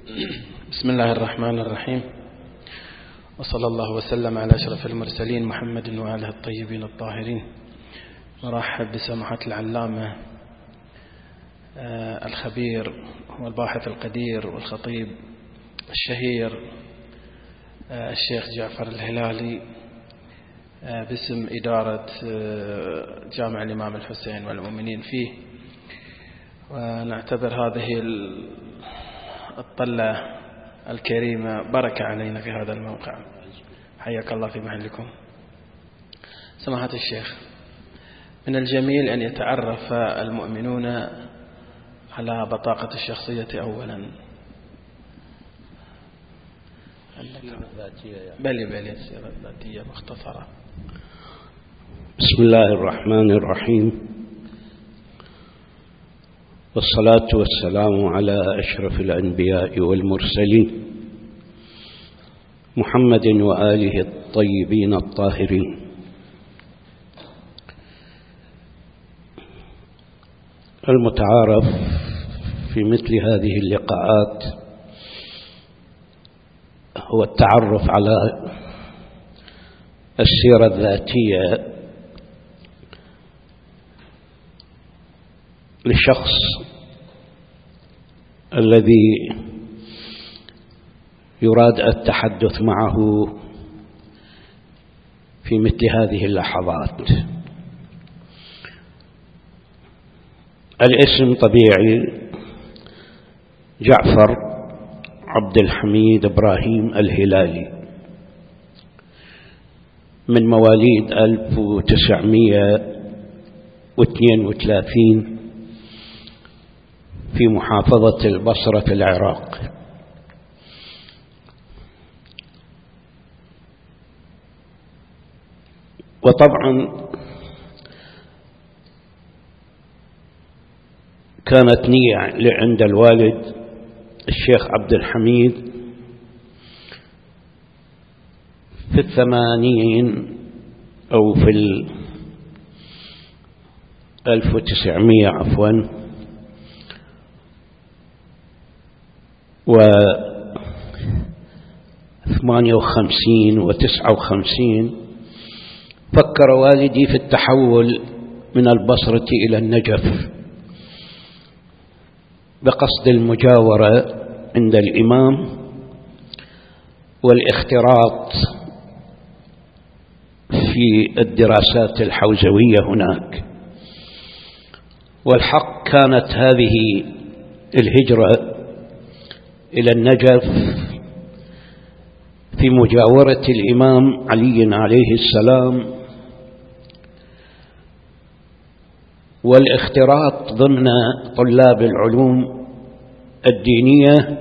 بسم الله الرحمن الرحيم، وصلى الله وسلم على أشرف المرسلين محمد وآله الطيبين الطاهرين. مرحب بسماحة العلامة الخبير والباحث القدير والخطيب الشهير الشيخ جعفر الهلالي باسم إدارة جامع الإمام الحسين والمؤمنين فيه، ونعتبر هذه الطلة الكريمة بركة علينا في هذا الموقع. حياك الله في محلكم. سماحة الشيخ، من الجميل أن يتعرف المؤمنون على بطاقة الشخصية أولا. بلي السيرة الذاتية مختصرة. بسم الله الرحمن الرحيم، والصلاة والسلام على أشرف الأنبياء والمرسلين محمد وآله الطيبين الطاهرين. المتعارف في مثل هذه اللقاءات هو التعرف على السيرة الذاتية للشخص الذي يراد التحدث معه في مثل هذه اللحظات. الاسم طبيعي: جعفر عبد الحميد إبراهيم الهلالي، من مواليد 1932 في محافظة البصرة في العراق. وطبعا كانت نية عند الوالد الشيخ عبد الحميد في 80 أو في 1900 عفوا و58 و59 فكر والدي في التحول من البصرة إلى النجف بقصد المجاورة عند الإمام والاختراط في الدراسات الحوزوية هناك. والحق كانت هذه الهجرة إلى النجف في مجاورة الإمام علي عليه السلام والاختراط ضمن طلاب العلوم الدينية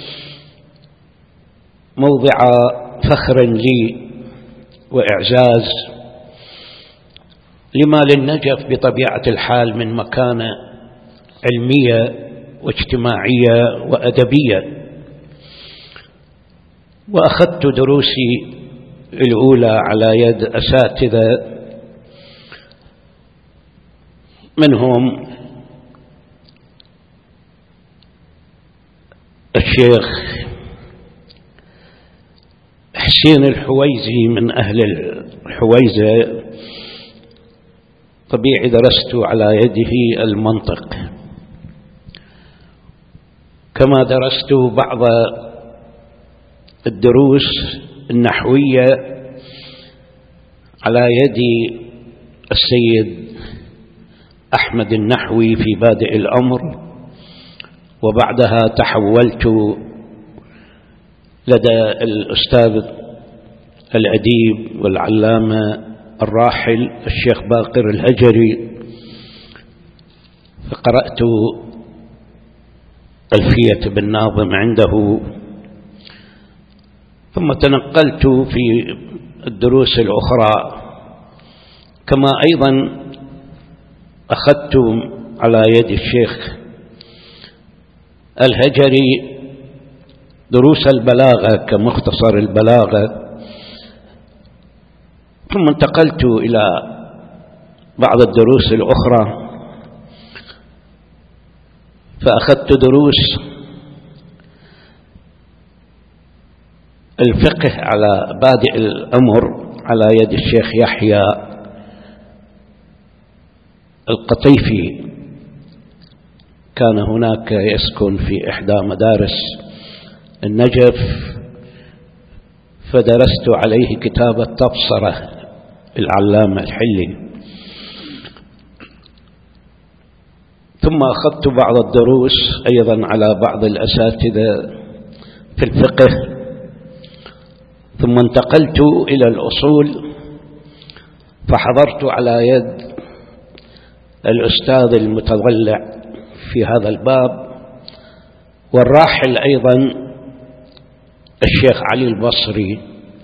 موضع فخر لي وإعزاز، لما للنجف بطبيعة الحال من مكانة علمية واجتماعية وأدبية. وأخذت دروسي الأولى على يد أساتذة منهم الشيخ حسين الحويزي من أهل الحويزة، طبيعي درست على يده المنطق، كما درست بعض الدروس النحوية على يد السيد أحمد النحوي في بادئ الأمر. وبعدها تحولت لدى الأستاذ الأديب والعلامة الراحل الشيخ باقر الهجري، فقرأت ألفية بن ناظم عنده، ثم تنقلت في الدروس الأخرى، كما أيضا أخذت على يد الشيخ الهجري دروس البلاغة كمختصر البلاغة، ثم انتقلت إلى بعض الدروس الأخرى فأخذت دروس الفقه على بادئ الأمر على يد الشيخ يحيى القطيفي. كان هناك يسكن في إحدى مدارس النجف، فدرست عليه كتاب التبصرة العلامة الحلي، ثم أخذت بعض الدروس أيضا على بعض الأساتذة في الفقه، ثم انتقلت إلى الأصول فحضرت على يد الأستاذ المتضلع في هذا الباب، والراحل أيضا الشيخ علي البصري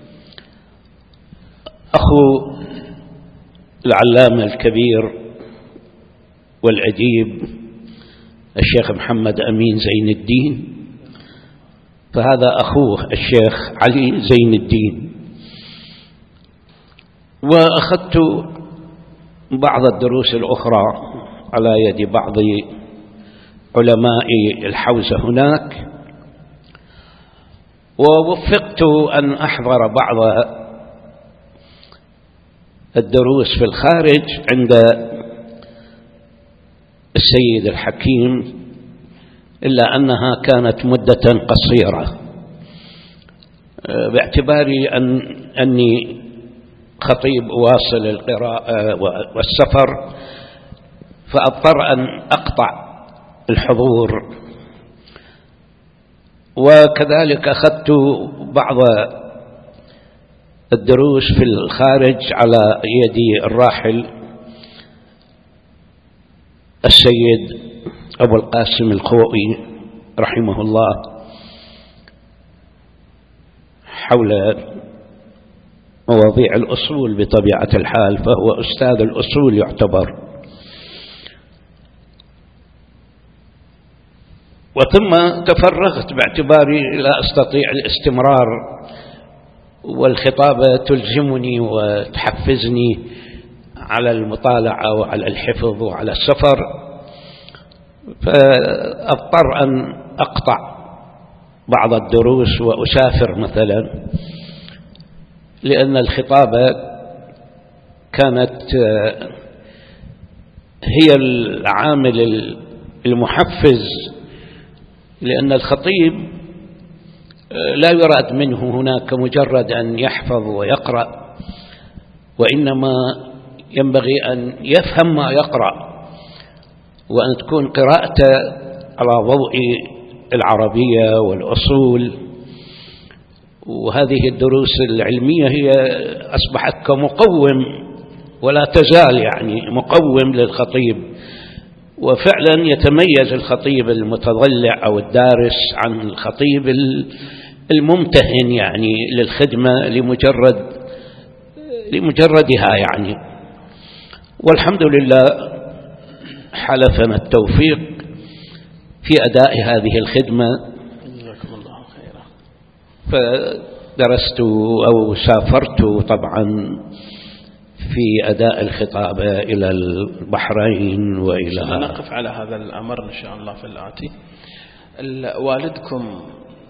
أخو العلامة الكبير والأديب الشيخ محمد أمين زين الدين، فهذا أخوه الشيخ علي زين الدين. وأخذت بعض الدروس الأخرى على يد بعض علماء الحوزة هناك، ووفقت أن أحضر بعض الدروس في الخارج عند السيد الحكيم، إلا أنها كانت مدة قصيرة باعتباري أني خطيب واصل القراءة والسفر، فأضطر أن أقطع الحضور. وكذلك أخذت بعض الدروس في الخارج على يد الراحل السيد أبو القاسم الخوئي رحمه الله حول مواضيع الأصول بطبيعة الحال، فهو أستاذ الأصول يعتبر. وثم تفرغت باعتباري لا أستطيع الاستمرار، والخطابة تلزمني وتحفزني على المطالعة وعلى الحفظ وعلى السفر، فأضطر أن أقطع بعض الدروس وأسافر مثلا، لأن الخطابة كانت هي العامل المحفز، لأن الخطيب لا يراد منه هناك مجرد أن يحفظ ويقرأ، وإنما ينبغي أن يفهم ما يقرأ، وأن تكون قراءته على ضوء العربية والأصول. وهذه الدروس العلمية هي أصبحت كمقوم، ولا تزال يعني مقوم للخطيب. وفعلا يتميز الخطيب المتضلع أو الدارس عن الخطيب الممتهن يعني للخدمة لمجردها يعني. والحمد لله حلفنا التوفيق في أداء هذه الخدمة، جزاكم الله خيرا. فدرست أو سافرت طبعا في أداء الخطابة إلى البحرين وإلى نقف على هذا الأمر إن شاء الله في الآتي. والدكم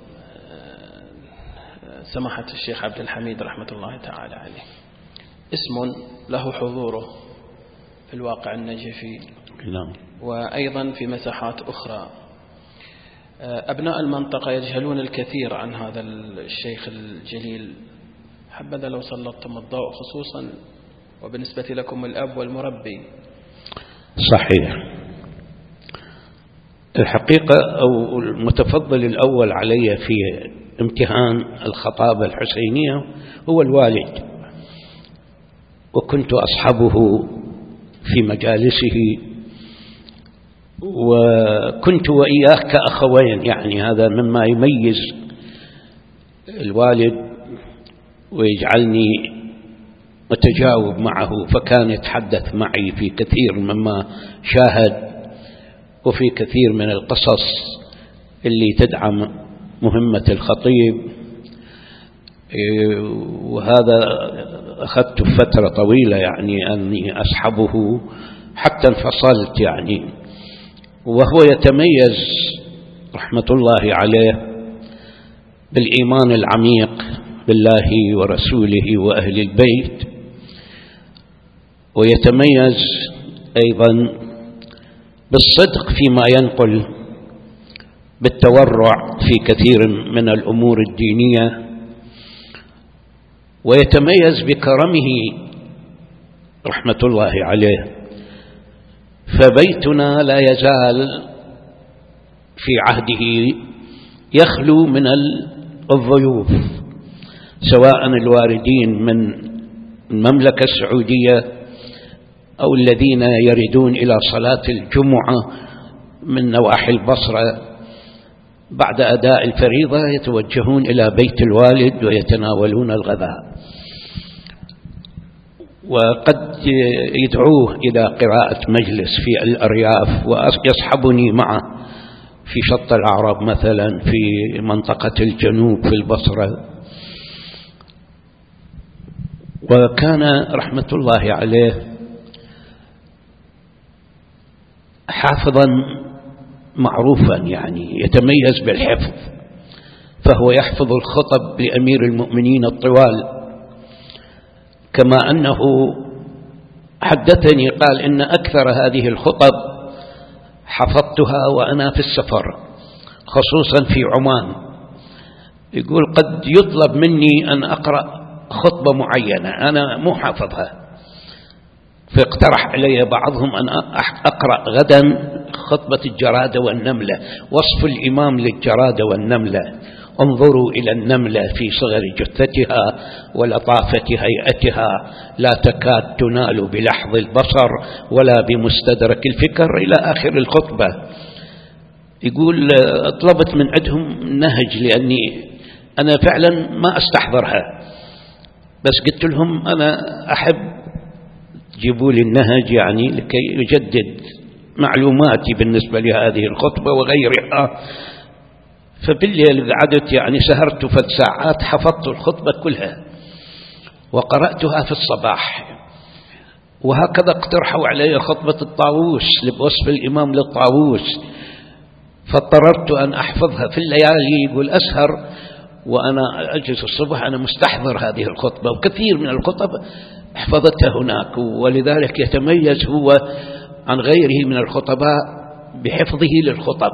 سماحة الشيخ عبد الحميد رحمة الله تعالى عليه اسم له حضوره في الواقع النجفي، وأيضا في مساحات أخرى. أبناء المنطقة يجهلون الكثير عن هذا الشيخ الجليل، حبذا لو سلطتم الضوء خصوصا وبالنسبة لكم الأب والمربي. صحيح. الحقيقة أو المتفضل الأول علي في امتحان الخطابة الحسينية هو الوالد، وكنت أصحبه في مجالسه، وكنت وإياه كأخوين، يعني هذا مما يميز الوالد ويجعلني متجاوب معه. فكان يتحدث معي في كثير مما شاهد وفي كثير من القصص اللي تدعم مهمة الخطيب، وهذا أخذت فترة طويلة يعني أني أصحبه حتى انفصلت يعني. وهو يتميز رحمة الله عليه بالإيمان العميق بالله ورسوله وأهل البيت، ويتميز أيضا بالصدق فيما ينقل، بالتورع في كثير من الأمور الدينية، ويتميز بكرمه رحمة الله عليه. فبيتنا لا يزال في عهده يخلو من الضيوف، سواء الواردين من المملكة السعودية أو الذين يردون إلى صلاة الجمعة من نواحي البصرة بعد أداء الفريضة يتوجهون إلى بيت الوالد ويتناولون الغداء، وقد يدعوه إلى قراءة مجلس في الأرياف ويصحبني معه في شط الأعراب مثلا، في منطقة الجنوب في البصرة. وكان رحمة الله عليه حافظا معروفا، يعني يتميز بالحفظ، فهو يحفظ الخطب لأمير المؤمنين الطوال، كما أنه حدثني قال إن أكثر هذه الخطب حفظتها وأنا في السفر، خصوصا في عمان. يقول قد يطلب مني أن أقرأ خطبة معينة أنا مو حافظها، فاقترح علي بعضهم أن أقرأ غدا خطبة الجرادة والنملة، وصف الإمام للجرادة والنملة: انظروا إلى النملة في صغر جثتها ولطافة هيئتها، لا تكاد تنال بلحظ البصر ولا بمستدرك الفكر، إلى آخر الخطبة. يقول طلبت من عندهم نهج لأني أنا فعلا ما أستحضرها، بس قلت لهم أنا أحب جيبوا لي النهج يعني لكي يجدد معلوماتي بالنسبة لهذه الخطبة وغيرها. فبالليل قعدت يعني سهرت 3 ساعات حفظت الخطبة كلها وقرأتها في الصباح. وهكذا اقترحوا علي خطبة الطاووس بوصف الإمام للطاووس، فاضطررت أن أحفظها في الليالي. يقول أسهر وأنا أجلس الصبح أنا مستحضر هذه الخطبة، وكثير من الخطب حفظتها هناك. ولذلك يتميز هو عن غيره من الخطباء بحفظه للخطب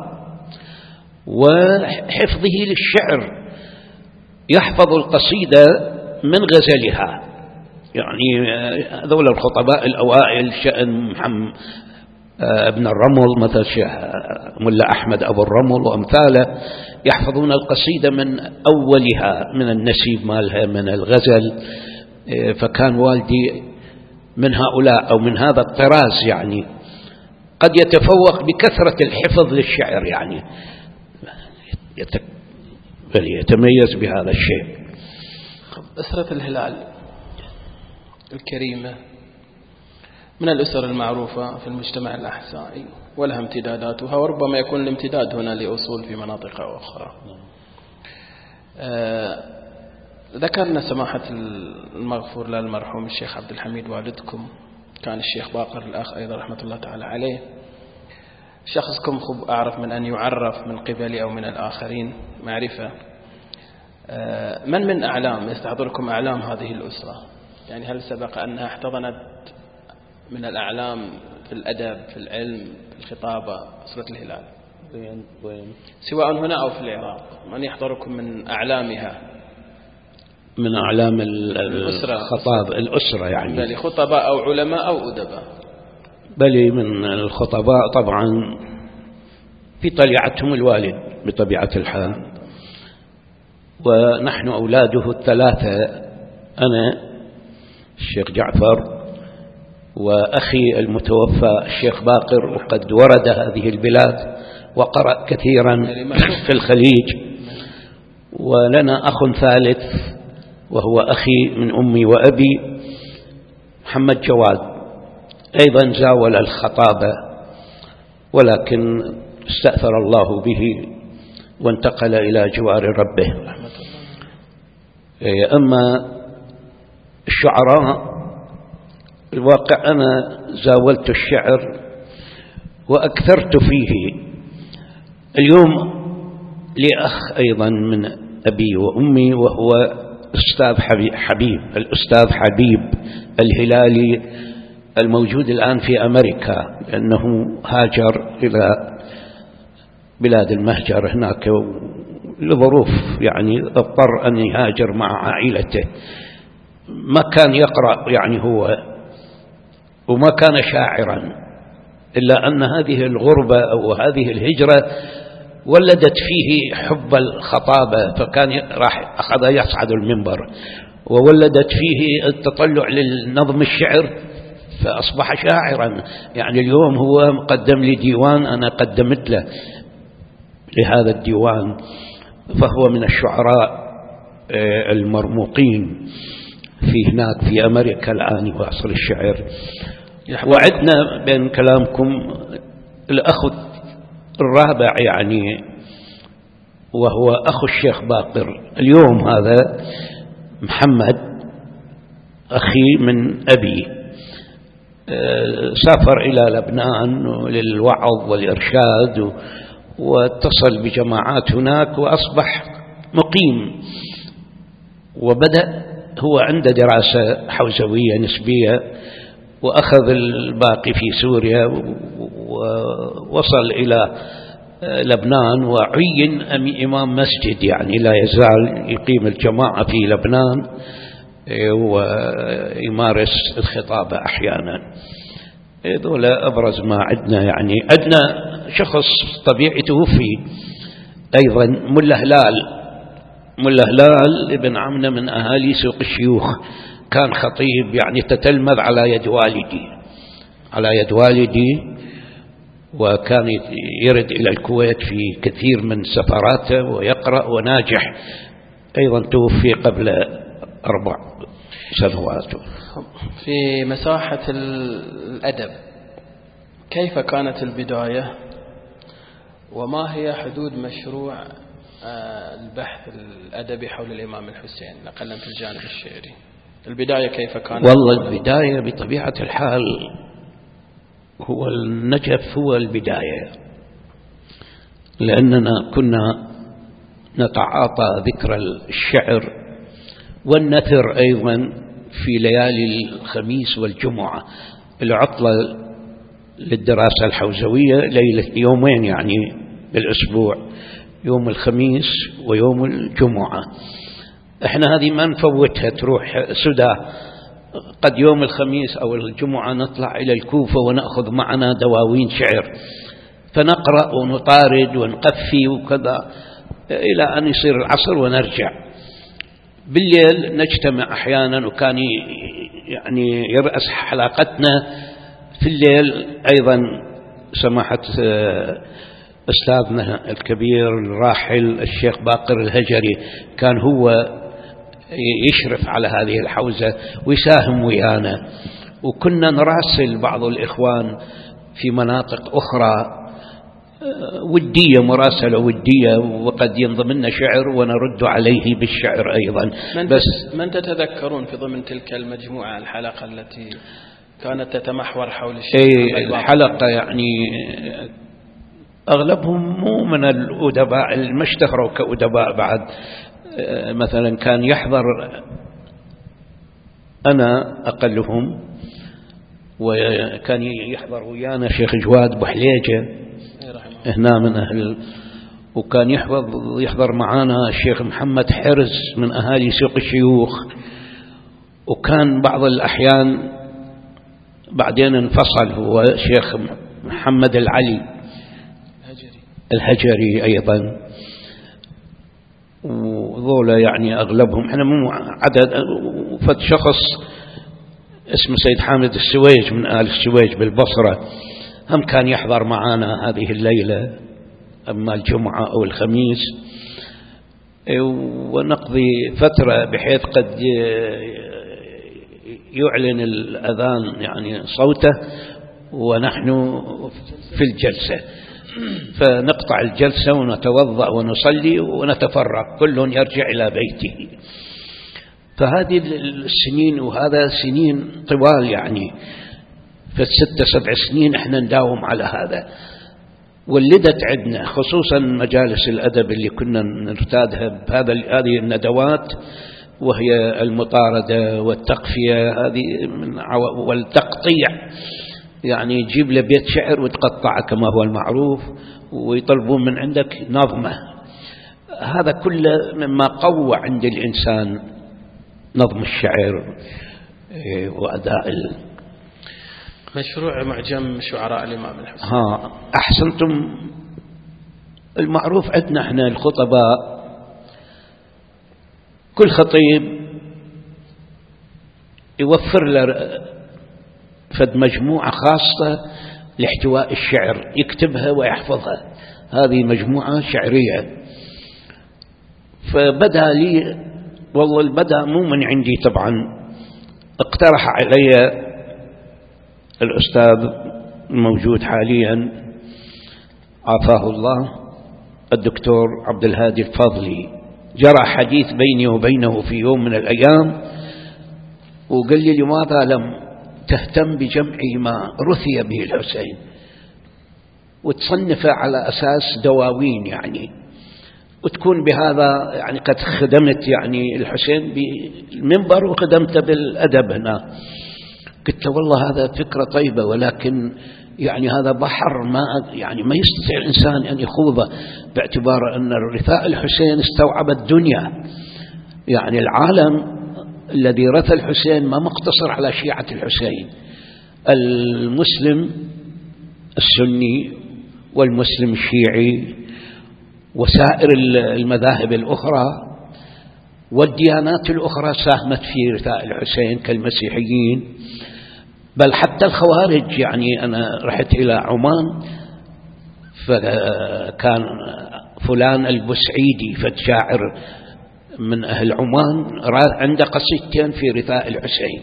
وحفظه للشعر. يحفظ القصيدة من غزلها، يعني ذول الخطباء الأوائل شأن محمد ابن الرمل مثل ملا أحمد أبو الرمل وأمثاله، يحفظون القصيدة من أولها، من النسيب مالها، من الغزل. فكان والدي من هؤلاء أو من هذا الطراز، يعني قد يتفوق بكثرة الحفظ للشعر، يعني يتميز بهذا الشيء. أسرة الهلال الكريمة من الأسر المعروفة في المجتمع الأحسائي ولها امتداداتها، وربما يكون الامتداد هنا لأصول في مناطق أخرى. ذكرنا سماحة المغفور له المرحوم الشيخ عبد الحميد والدكم، كان الشيخ باقر الأخ أيضا رحمة الله تعالى عليه شخصكم خب أعرف من أن يعرف من قبلي أو من الآخرين معرفة. من أعلام يستحضركم أعلام هذه الأسرة؟ يعني هل سبق أنها احتضنت من الأعلام في الأدب، في العلم، في الخطابة أسرة الهلال؟ سواء هنا أو في العراق، من يحضركم من أعلامها؟ من أعلام الخطاب الأسرة يعني، بل خطباء أو علماء أو أدباء؟ بل من الخطباء طبعا في طليعتهم الوالد بطبيعة الحال، ونحن أولاده 3، أنا الشيخ جعفر وأخي المتوفى الشيخ باقر، وقد ورد هذه البلاد وقرأ كثيرا في الخليج. ولنا أخ ثالث وهو أخي من أمي وأبي محمد جواد، أيضا زاول الخطابة ولكن استأثر الله به وانتقل إلى جوار ربه. أما الشعراء الواقع أنا زاولت الشعر وأكثرت فيه. اليوم لي أخ أيضا من أبي وأمي وهو الأستاذ حبيب الهلالي الموجود الآن في أمريكا، لأنه هاجر إلى بلاد المهجر هناك لظروف، يعني اضطر أن يهاجر مع عائلته. ما كان يقرأ يعني هو، وما كان شاعرا، إلا أن هذه الغربة أو هذه الهجرة ولدت فيه حب الخطابة، فكان راح أخذ يصعد المنبر، وولدت فيه التطلع للنظم الشعر، فأصبح شاعرا. يعني اليوم هو مقدم لي ديوان أنا قدمت له لهذا الديوان، فهو من الشعراء المرموقين في هناك في أمريكا الآن يواصل الشعر. وعدنا بين كلامكم الأخ الرابع، يعني وهو أخو الشيخ باقر اليوم، هذا محمد أخي من أبي، سافر إلى لبنان للوعظ والإرشاد واتصل بجماعات هناك وأصبح مقيم، وبدأ هو عنده دراسة حوزوية نسبية، وأخذ الباقي في سوريا، ووصل إلى لبنان وعين إمام مسجد، يعني لا يزال يقيم الجماعة في لبنان ويمارس الخطابة أحيانا. هذول أبرز ما عندنا. يعني عندنا شخص طبيعي توفي أيضا، ملا هلال ابن عمنا من أهالي سوق الشيوخ، كان خطيب، يعني تتلمذ على يد والدي، وكان يرد إلى الكويت في كثير من سفراته ويقرأ وناجح. أيضا توفي قبل 4 سنوات. في مساحة الأدب كيف كانت البداية، وما هي حدود مشروع البحث الأدبي حول الإمام الحسين نقلا في الجانب الشعري؟ البداية كيف كانت؟ والله البداية بطبيعة الحال هو النجف، هو البداية، لأننا كنا نتعاطى ذكر الشعر والنثر أيضا في ليالي الخميس والجمعة، العطلة للدراسة الحوزوية ليلة يومين يعني بالأسبوع، يوم الخميس ويوم الجمعة. احنا هذه ما نفوتها تروح سدى، قد يوم الخميس أو الجمعة نطلع إلى الكوفة ونأخذ معنا دواوين شعر، فنقرأ ونطارد ونقفي وكذا إلى أن يصير العصر ونرجع. بالليل نجتمع أحيانا، وكان يعني يرأس حلقتنا في الليل أيضا سماحة أستاذنا الكبير الراحل الشيخ باقر الهجري، كان هو يشرف على هذه الحوزة ويساهم ويانا، وكنا نراسل بعض الإخوان في مناطق أخرى ودية، مراسلة ودية، وقد ينضمن شعر ونرد عليه بالشعر أيضا. من تتذكرون في ضمن تلك المجموعة الحلقة التي كانت تتمحور حول الشعر؟ الحلقة يعني أغلبهم مو من الأدباء المشتهروا كأدباء بعد، مثلا كان يحضر أنا أقلهم، وكان يحضر ويانا شيخ جواد بحليجة هنا من أهل، وكان يحضر معانا الشيخ محمد حرز من أهالي سوق الشيوخ، وكان بعض الأحيان بعدين انفصل هو الشيخ محمد العلي الهجري أيضا، وذولا يعني أغلبهم. احنا مو عدد، فد شخص اسمه سيد حامد السويج من آل السويج بالبصرة، هم كان يحضر معنا هذه الليلة أما الجمعة أو الخميس، ونقضي فترة بحيث قد يعلن الأذان يعني صوته ونحن في الجلسة، فنقطع الجلسة ونتوضأ ونصلي ونتفرق، كل يرجع إلى بيته. فهذه السنين، وهذا سنين طوال يعني، في 6-7 سنين احنا نداوم على هذا. ولدت عندنا خصوصا مجالس الأدب اللي كنا نرتادها بهذه الندوات، وهي المطاردة والتقفية هذه والتقطيع، يعني يجيب له بيت شعر وتقطعه كما هو المعروف ويطلبون من عندك نظمة. هذا كله مما قوى عند الإنسان نظم الشعر وأداء مشروع معجم شعراء الإمام الحسين. أحسنتم. المعروف عندنا احنا الخطباء كل خطيب يوفر له فد مجموعة خاصة لاحتواء الشعر يكتبها ويحفظها، هذه مجموعة شعرية. فبدأ لي والله البدأ مو من عندي طبعا، اقترح علي الأستاذ الموجود حاليا عافاه الله الدكتور عبد الهادي الفضلي، جرى حديث بيني وبينه في يوم من الأيام وقال لي لماذا لم تهتم بجمع ما رثي به الحسين وتصنفه على أساس دواوين يعني، وتكون بهذا يعني قد خدمت يعني الحسين بالمنبر وخدمت بالأدب هنا. قلت له والله هذا فكرة طيبة، ولكن يعني هذا بحر ما يعني ما يستطيع الإنسان أن يخوضه، باعتبار أن رثاء الحسين استوعب الدنيا. يعني العالم الذي رثى الحسين ما مقتصر على شيعة الحسين، المسلم السني والمسلم الشيعي وسائر المذاهب الأخرى والديانات الأخرى ساهمت في رثاء الحسين كالمسيحيين، بل حتى الخوارج. يعني أنا رحت إلى عمان فكان فلان البسعيدي فشاعر من أهل عمان عنده قصيدتين في رثاء الحسين.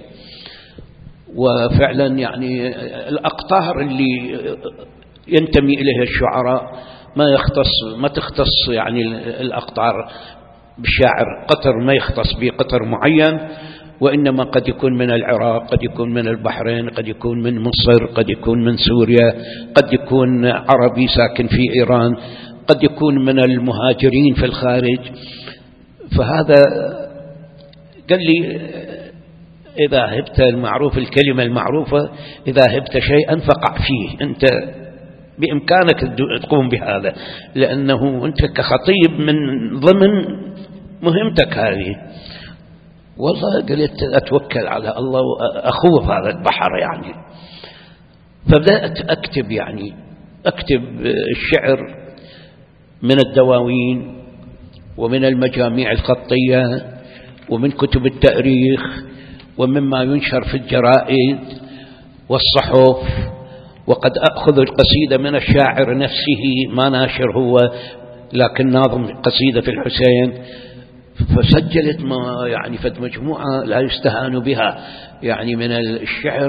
وفعلا يعني الأقطار اللي ينتمي إليها الشعراء ما تختص يعني الأقطار بالشاعر قطر، ما يختص بقطر معين، وإنما قد يكون من العراق، قد يكون من البحرين، قد يكون من مصر، قد يكون من سوريا، قد يكون عربي ساكن في إيران، قد يكون من المهاجرين في الخارج. فهذا قال لي إذا هبت المعروف، الكلمة المعروفة إذا هبت شيئا فقع فيه، أنت بإمكانك تقوم بهذا، لأنه أنت كخطيب من ضمن مهمتك هذه. والله قلت أتوكل على الله وأخوض هذا البحر يعني. فبدأت أكتب يعني أكتب الشعر من الدواوين ومن المجاميع الخطية ومن كتب التاريخ ومما ينشر في الجرائد والصحف، وقد أخذ القصيدة من الشاعر نفسه، ما ناشر هو لكن ناظم قصيدة في الحسين. فسجلت ما يعني فد مجموعة لا يستهان بها يعني من الشعر.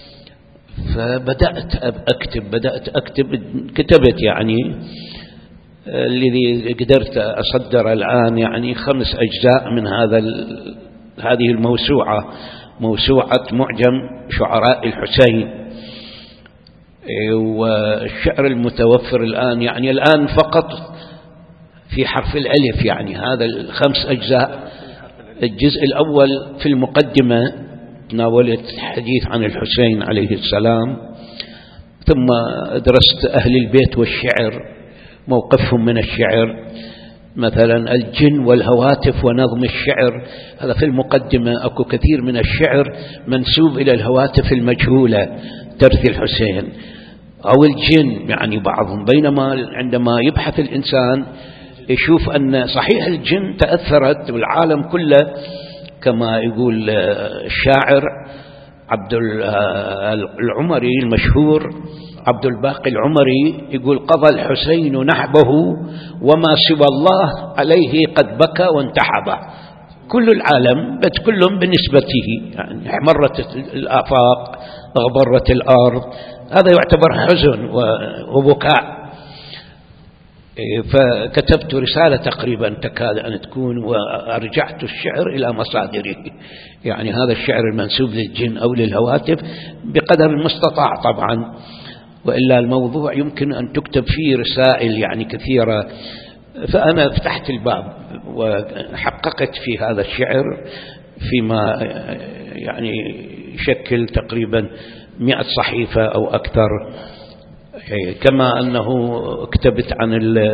فبدأت أكتب كتبت يعني الذي قدرت أصدر الآن يعني 5 أجزاء من هذه الموسوعة، موسوعة معجم شعراء الحسين. والشعر المتوفر الآن يعني الآن فقط في حرف الألف، يعني هذا 5 أجزاء. الجزء الأول في المقدمة تناولت الحديث عن الحسين عليه السلام، ثم درست أهل البيت والشعر، موقفهم من الشعر، مثلا الجن والهواتف ونظم الشعر، هذا في المقدمة. أكو كثير من الشعر منسوب إلى الهواتف المجهولة ترثي الحسين أو الجن يعني بعضهم، بينما عندما يبحث الإنسان يشوف أن صحيح الجن تأثرت بالعالم كله، كما يقول الشاعر عبد العمري المشهور عبد الباقي العمري، يقول قضى الحسين نحبه وما سوى الله عليه قد بكى وانتحب. كل العالم كلهم بنسبته، يعني احمرت الآفاق، أغبرت الأرض، هذا يعتبر حزن وبكاء. فكتبت رسالة تقريبا تكاد أن تكون، ورجعت الشعر إلى مصادره، يعني هذا الشعر المنسوب للجن أو للهواتف بقدر المستطاع طبعا، وإلا الموضوع يمكن أن تكتب فيه رسائل يعني كثيرة. فأنا فتحت الباب وحققت في هذا الشعر فيما يعني يشكل تقريبا 100 صحيفة أو أكثر، كما أنه كتبت عن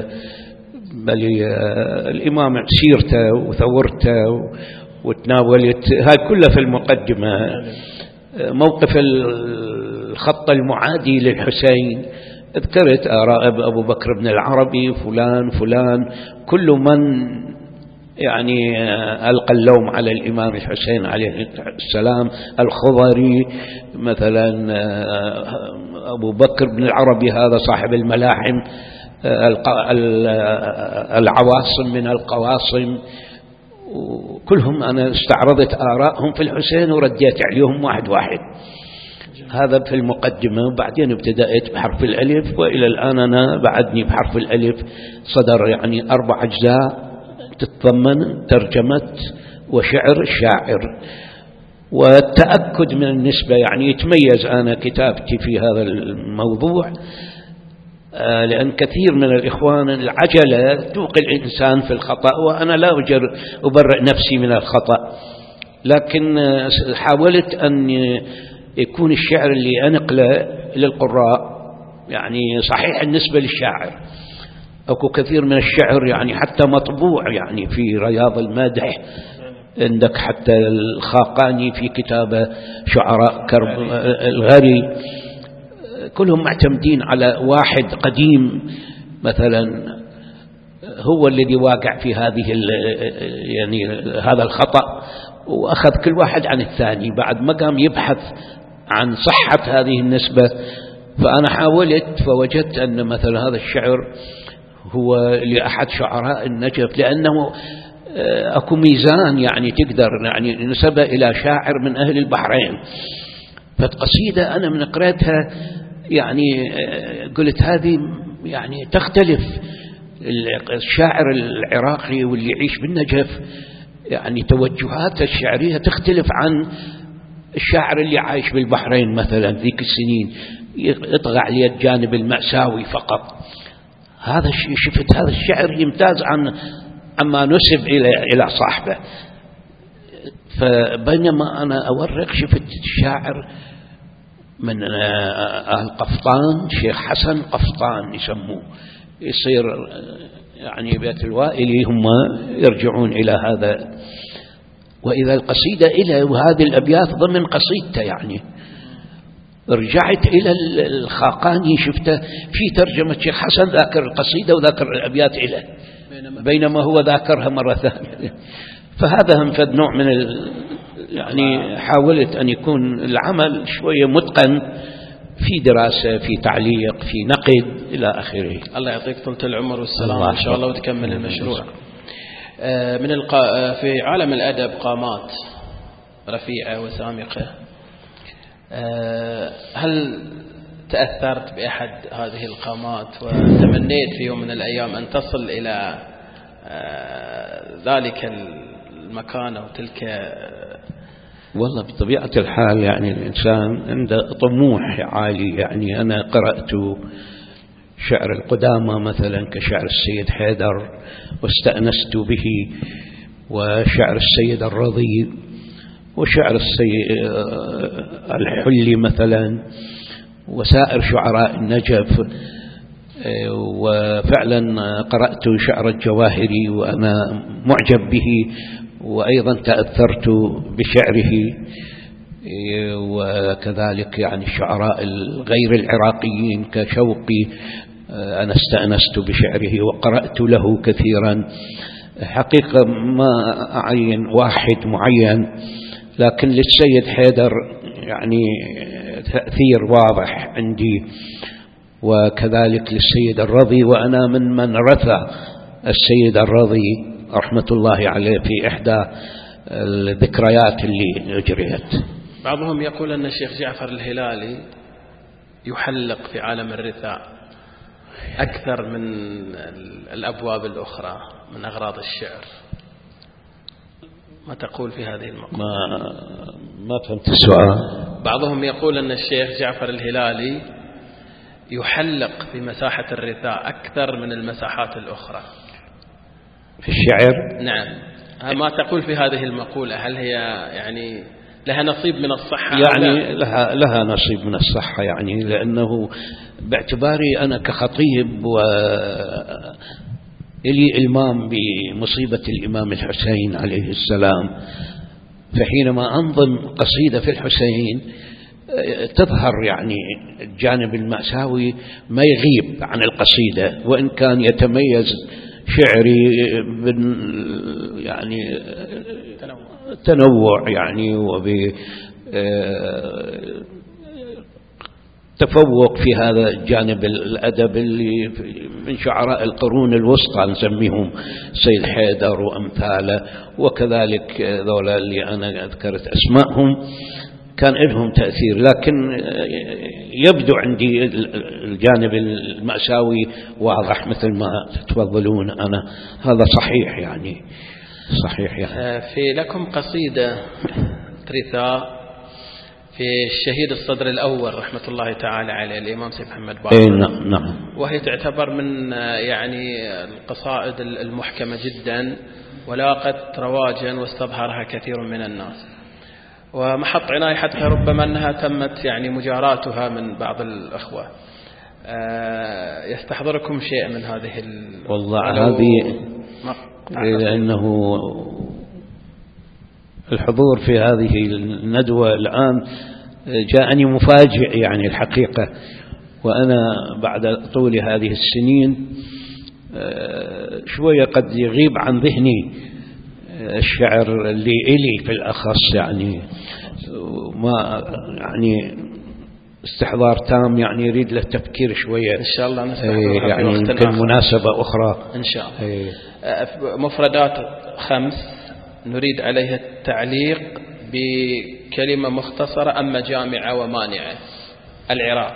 الإمام سيرته وثورته وتناولت هاي كلها في المقدمة. موقف الخط المعادي للحسين ذكرت آراء أبو بكر بن العربي فلان كل من يعني ألقى اللوم على الإمام الحسين عليه السلام، الخضري مثلا، أبو بكر بن العربي هذا صاحب الملاحم، العواصم من القواصم، وكلهم أنا استعرضت آراءهم في الحسين ورديت عليهم واحد واحد. هذا في المقدمة. وبعدين ابتدأت بحرف الألف، وإلى الآن أنا بعدني بحرف الألف. صدر يعني 4 أجزاء تتضمن ترجمة وشعر الشاعر. والتأكد من النسبة يعني يتميز أنا كتابتي في هذا الموضوع، لأن كثير من الإخوان العجلة توقع الإنسان في الخطأ، وأنا لا أبرئ نفسي من الخطأ، لكن حاولت أن يكون الشعر اللي أنقله للقراء يعني صحيح النسبة للشاعر. أكو كثير من الشعر يعني حتى مطبوع يعني في رياض المدح، عندك حتى الخاقاني في كتابه شعراء كرب الغري، كلهم معتمدين على واحد قديم مثلا هو الذي واقع في هذه يعني هذا الخطأ، وأخذ كل واحد عن الثاني بعد ما قام يبحث عن صحة هذه النسبة. فأنا حاولت فوجدت أن مثلا هذا الشعر هو لأحد شعراء النجف، لأنه أكو ميزان يعني تقدر يعني نسبة إلى شاعر من أهل البحرين. فالقصيدة أنا من قرأتها يعني قلت هذه يعني تختلف. الشاعر العراقي واللي يعيش بالنجف يعني توجهاته الشعرية تختلف عن الشاعر اللي عايش بالبحرين مثلا ذيك السنين، يطغى عليه الجانب المأساوي فقط. هذا شفت هذا الشعر يمتاز عما نسب إلى صاحبه. فبينما أنا أورق شفت الشاعر من القفطان، شيخ حسن قفطان يسموه، يصير يعني بيت الوائلي هم يرجعون إلى هذا. وإذا القصيدة إلى وهذه الأبيات ضمن قصيدته يعني رجعت إلى الخاقاني شفته في ترجمة شيخ حسن ذاكر القصيدة وذاكر الأبيات إليه، بينما هو ذاكرها مرة ثانية. فهذا هم فد نوع من يعني حاولت أن يكون العمل شوية متقن في دراسة، في تعليق، في نقد إلى آخره. الله يعطيك طولة العمر والسلامة إن شاء الله وتكمل المشروع. في عالم الأدب قامات رفيعة وسامقة، هل تأثرت بأحد هذه القامات وتمنيت في يوم من الأيام أن تصل إلى ذلك المكان أو تلك؟ والله بطبيعة الحال يعني الإنسان عنده طموح عالي. يعني أنا قرأت شعر القدامى مثلا كشعر السيد حيدر واستأنست به، وشعر السيد الرضي، وشعر السيد الحلي مثلا، وسائر شعراء النجف. وفعلا قرأت شعر الجواهري وأنا معجب به، وأيضا تأثرت بشعره. وكذلك يعني الشعراء غير العراقيين كشوقي أنا استأنست بشعره وقرأت له كثيرا. حقيقة ما أعين واحد معين، لكن للسيد حيدر يعني تأثير واضح عندي، وكذلك للسيد الرضي. وأنا من رثى السيد الرضي رحمة الله عليه في إحدى الذكريات اللي أجريت. بعضهم يقول أن الشيخ جعفر الهلالي يحلق في عالم الرثاء أكثر من الأبواب الأخرى من أغراض الشعر. ما تقول في هذه المقولة؟ ما فهمت السؤال. بعضهم يقول أن الشيخ جعفر الهلالي يحلق في مساحة الرثاء أكثر من المساحات الأخرى. في الشعر. نعم. ما تقول في هذه المقولة هل هي يعني لها نصيب من الصحة؟ يعني لها نصيب من الصحة، يعني لأنه باعتباري أنا كخطيب ولي إلمام بمصيبة الإمام الحسين عليه السلام، فحينما أنظم قصيدة في الحسين تظهر يعني الجانب المأساوي ما يغيب عن القصيدة، وإن كان يتميز شعري يعني تنوع يعني تفوق في هذا الجانب الأدب اللي من شعراء القرون الوسطى نسميهم سيد حيدر وأمثاله، وكذلك ذولا اللي أنا ذكرت أسمائهم كان لهم تأثير، لكن يبدو عندي الجانب المأساوي واضح مثل ما تفضلون. أنا هذا صحيح يعني في لكم قصيدة رثاء في الشهيد الصدر الأول رحمة الله تعالى عليه الإمام سيد محمد باقر. نعم. وهي تعتبر من يعني القصائد المحكمة جدا ولاقت رواجا واستظهرها كثير من الناس، ومحط عناية حتى ربما أنها تمت يعني مجاراتها من بعض الأخوة. يستحضركم شيء من هذه والله هذه لأنه الحضور في هذه الندوة الآن جاءني مفاجئ يعني الحقيقة، وأنا بعد طول هذه السنين شوية قد يغيب عن ذهني الشعر اللي إلي في الأخص، يعني ما يعني استحضار تام، يعني يريد له تفكير شوية إن شاء الله يعني يمكن مناسبة أخرى إن شاء الله. مفردات 5 نريد عليها التعليق بكلمة مختصرة أما جامعة ومانعة. العراق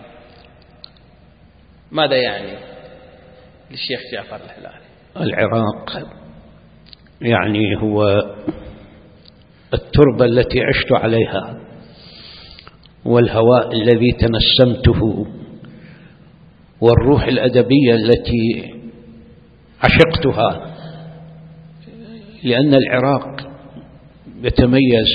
ماذا يعني للشيخ جعفر الهلالي؟ العراق يعني هو التربة التي عشت عليها والهواء الذي تنسمته والروح الأدبية التي عشقتها، لأن العراق يتميز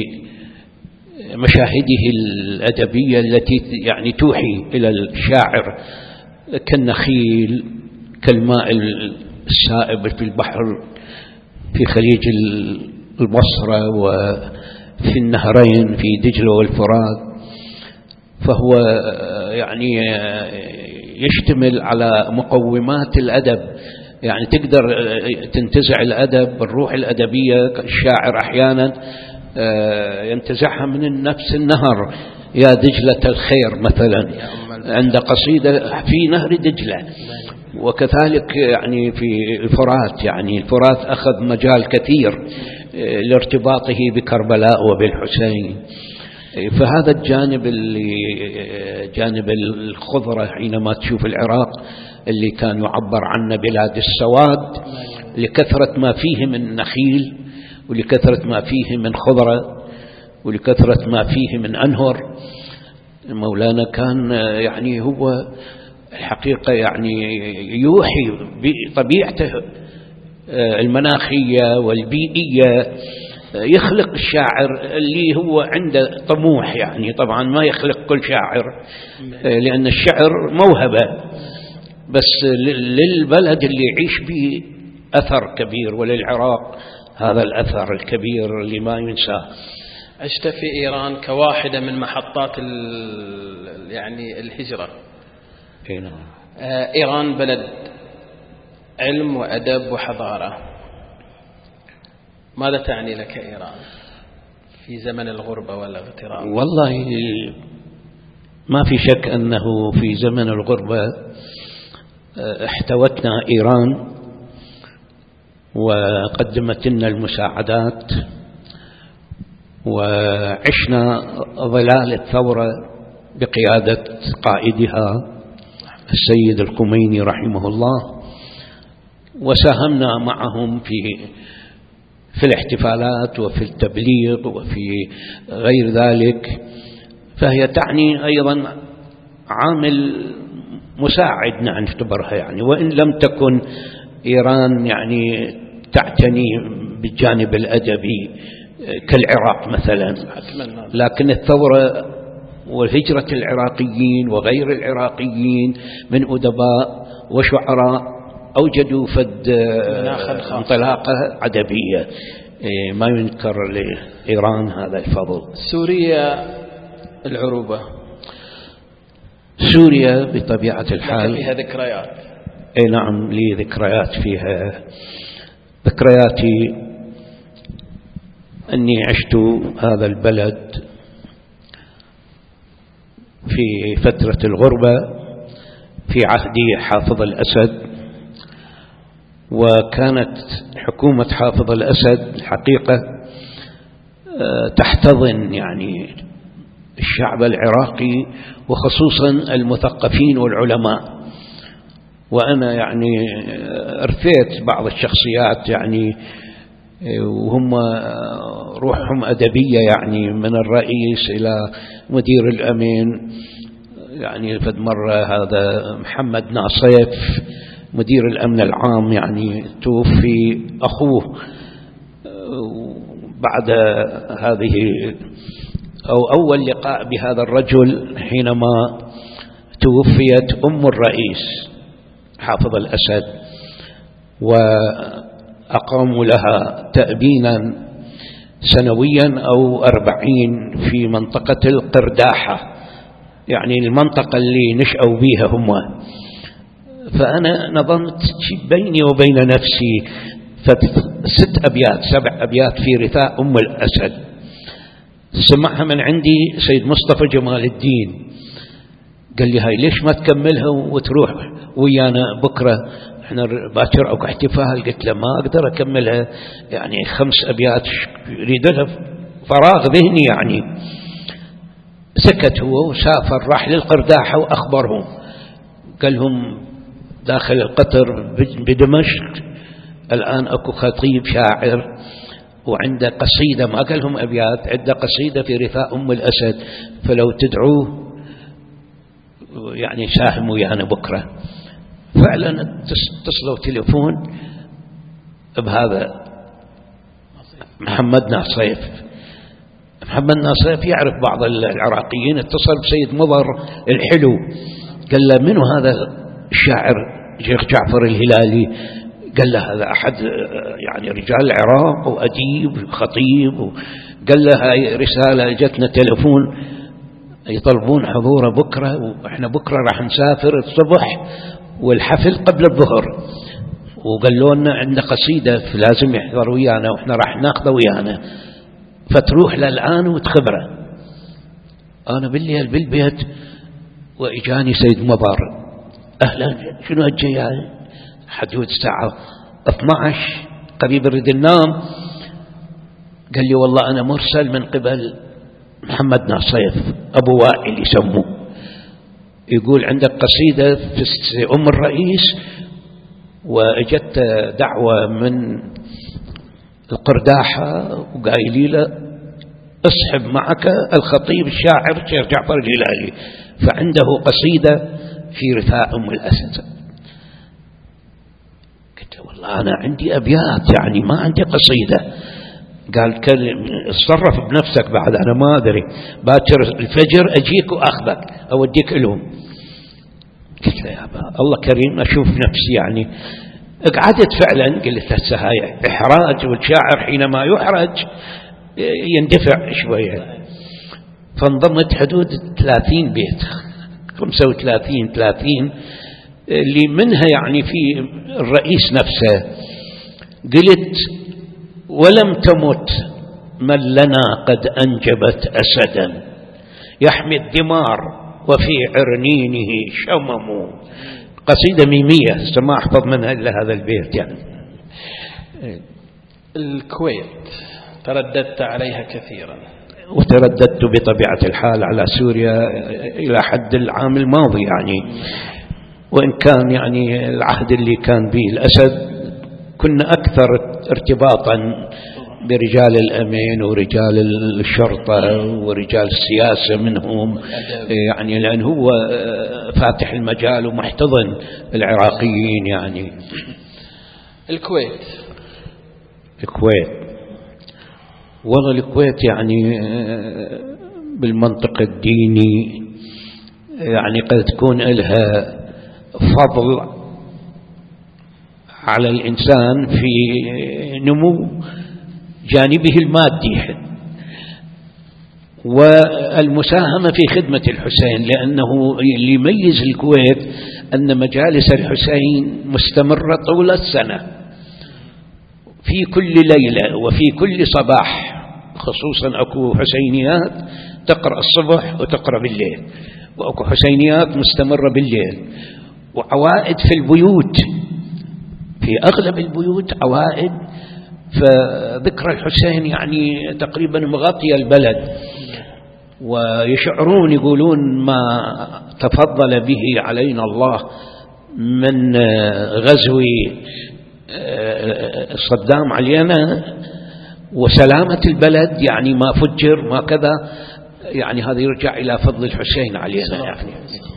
بمشاهده الأدبية التي يعني توحي إلى الشاعر، كالنخيل، كالماء السائب في البحر في خليج البصرة وفي النهرين في دجلة والفرات، فهو يعني يشتمل على مقومات الأدب، يعني تقدر تنتزع الأدب الروح الأدبية. الشاعر أحيانا ينتزعها من نفس النهر، يا دجلة الخير مثلا عند قصيدة في نهر دجلة، وكذلك يعني في الفرات، يعني الفرات أخذ مجال كثير لارتباطه بكربلاء وبالحسين. فهذا الجانب اللي جانب الخضرة حينما تشوف العراق اللي كان يعبر عنه بلاد السواد لكثرة ما فيه من نخيل ولكثرة ما فيه من خضرة ولكثرة ما فيه من أنهر. مولانا كان يعني هو الحقيقة يعني يوحي بطبيعته المناخية والبيئية، يخلق الشاعر اللي هو عنده طموح، يعني طبعا ما يخلق كل شاعر لأن الشعر موهبة، بس للبلد اللي يعيش به أثر كبير، وللعراق هذا الأثر الكبير اللي ما ينساه. عشت في إيران كواحدة من محطات يعني الهجرة. إيران بلد علم وأدب وحضارة، ماذا تعني لك إيران في زمن الغربة والاغتراب؟ والله ما في شك أنه في زمن الغربة احتوتنا إيران وقدمت لنا المساعدات، وعشنا ظلال الثورة بقيادة قائدها السيد الخميني رحمه الله، وساهمنا معهم في الاحتفالات وفي التبليغ وفي غير ذلك، فهي تعني أيضا عامل مساعد نعتبرها يعني، وإن لم تكن إيران يعني تعتني بالجانب الأدبي كالعراق مثلا، لكن الثورة وهجرة العراقيين وغير العراقيين من أدباء وشعراء أوجدوا فد انطلاقة أدبية ما ينكر لإيران هذا الفضل. سوريا العروبة، سوريا بطبيعة الحال فيها ذكريات. أي نعم لي ذكريات فيها. ذكرياتي أني عشت هذا البلد في فترة الغربة في عهد حافظ الأسد، وكانت حكومة حافظ الأسد الحقيقة تحتضن يعني الشعب العراقي وخصوصا المثقفين والعلماء. وأنا يعني رفيت بعض الشخصيات يعني وهم روحهم أدبية، يعني من الرئيس إلى مدير الأمين. يعني فد مرة هذا محمد ناصيف مدير الأمن العام يعني توفي أخوه بعد هذه أو أول لقاء بهذا الرجل حينما توفيت أم الرئيس حافظ الأسد، وأقاموا لها تأبينا سنويا أو 40 في منطقة القرداحة، يعني المنطقة اللي نشأوا بيها هم. فأنا نظمت بيني وبين نفسي 6 أبيات 7 أبيات في رثاء أم الأسد، سمعها من عندي سيد مصطفى جمال الدين، قال لي هاي ليش ما تكملها وتروح ويانا بكرة، احنا باكر أو احتفال. قلت له ما أقدر أكملها، يعني 5 أبيات يريد لها فراغ ذهني يعني. سكت هو وسافر راح للقرداحة وأخبرهم، قال لهم داخل القطر بدمشق الآن أكو خطيب شاعر وعنده قصيدة، ما قال لهم أبيات، عنده قصيدة في رثاء أم الأسد، فلو تدعوه يعني ساهم ويانا بكرة. فعلا اتصلوا تليفون بهذا محمد ناصيف. محمد ناصيف يعرف بعض العراقيين، اتصل بسيد مضر الحلو قال له منو هذا الشاعر شيخ جعفر الهلالي؟ قال له هذا أحد يعني رجال العراق وأديب وخطيب. قال له هاي رسالة جتنا تليفون يطلبون حضوره بكرة، وإحنا بكرة راح نسافر الصبح والحفل قبل الظهر، وقالوا لنا عندنا قصيدة فلازم يحضر ويانا وإحنا راح ناخذه ويانا، فتروح للآن وتخبره. أنا بالليل بالبيت وإجاني سيد مضر، أهلا شنو هالجيال؟ حدود الساعة 12 قريب نريد ننام. قال لي والله أنا مرسل من قبل محمد ناصيف أبو وائل يسموه، يقول عندك قصيدة في أم الرئيس، وأجت دعوة من القرداحة وقايلي له اصحب معك الخطيب الشاعر شيخ جعفر الهلالي، فعنده قصيدة في رثاء أم الأسد. قلت له والله أنا عندي أبيات يعني ما عندي قصيدة. قال اتصرف بنفسك بعد، أنا ما أدري، باكر الفجر أجيك وأخذك أوديك لهم. قلت له يا أبا الله كريم أشوف نفسي يعني. قعدت فعلا قلت هسه هاي إحراج، والشاعر حينما يحرج يندفع شوية. فانضمت حدود 30 بيت 35-30 اللي منها يعني في الرئيس نفسه. قلت ولم تمت من لنا قد أنجبت أسدا يحمي الدمار وفي عرنينه شمم. قصيدة ميمية ما أحفظ منها إلا هذا البيت يعني. الكويت ترددت عليها كثيرا. وترددت بطبيعة الحال على سوريا إلى حد العام الماضي يعني، وإن كان يعني العهد اللي كان به الأسد كنا أكثر ارتباطا برجال الأمين ورجال الشرطة ورجال السياسة منهم يعني، لأن هو فاتح المجال ومحتضن العراقيين يعني. الكويت. والله الكويت يعني بالمنطق الديني يعني قد تكون لها فضل على الإنسان في نمو جانبه المادي والمساهمة في خدمة الحسين، لأنه اللي يميز الكويت أن مجالس الحسين مستمرة طول السنة في كل ليلة وفي كل صباح، خصوصا أكو حسينيات تقرأ الصبح وتقرأ بالليل، وأكو حسينيات مستمرة بالليل، وعوائد في البيوت، في أغلب البيوت عوائد، فذكرى الحسين يعني تقريبا مغطية البلد، ويشعرون يقولون ما تفضل به علينا الله من غزو صدام علينا وسلامة البلد، يعني ما فجر ما كذا، يعني هذا يرجع إلى فضل الحسين علينا. يعني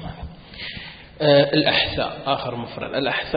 الأحساء آخر مفرد،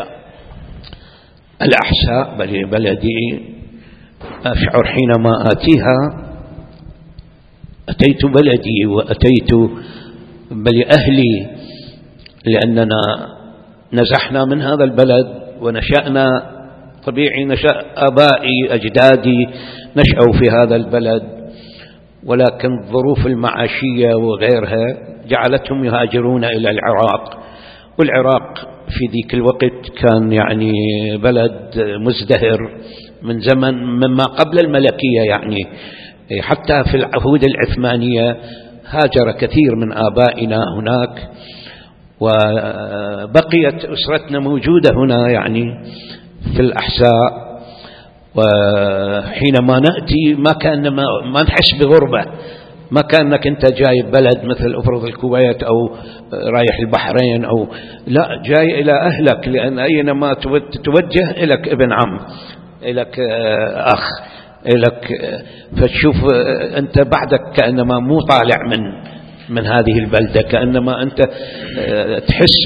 الأحساء بلدي أشعر حينما آتيها أتيت بلدي وأتيت أهلي، لأننا نزحنا من هذا البلد ونشأنا، طبيعي نشأ آبائي أجدادي نشأوا في هذا البلد، ولكن الظروف المعاشية وغيرها جعلتهم يهاجرون إلى العراق، والعراق في ذيك الوقت كان يعني بلد مزدهر من زمن مما قبل الملكية، يعني حتى في العهود العثمانية هاجر كثير من آبائنا هناك، وبقيت أسرتنا موجودة هنا يعني في الأحساء. وحينما نأتي ما نحس بغربة، ما كأنك أنت جاي بلد مثل أفرض الكويت أو رايح البحرين، أو لا، جاي إلى أهلك، لأن أينما تتوجه إلك ابن عم، إلك أخ، إلك، فتشوف أنت بعدك كأنما مو طالع من هذه البلدة، كأنما أنت تحس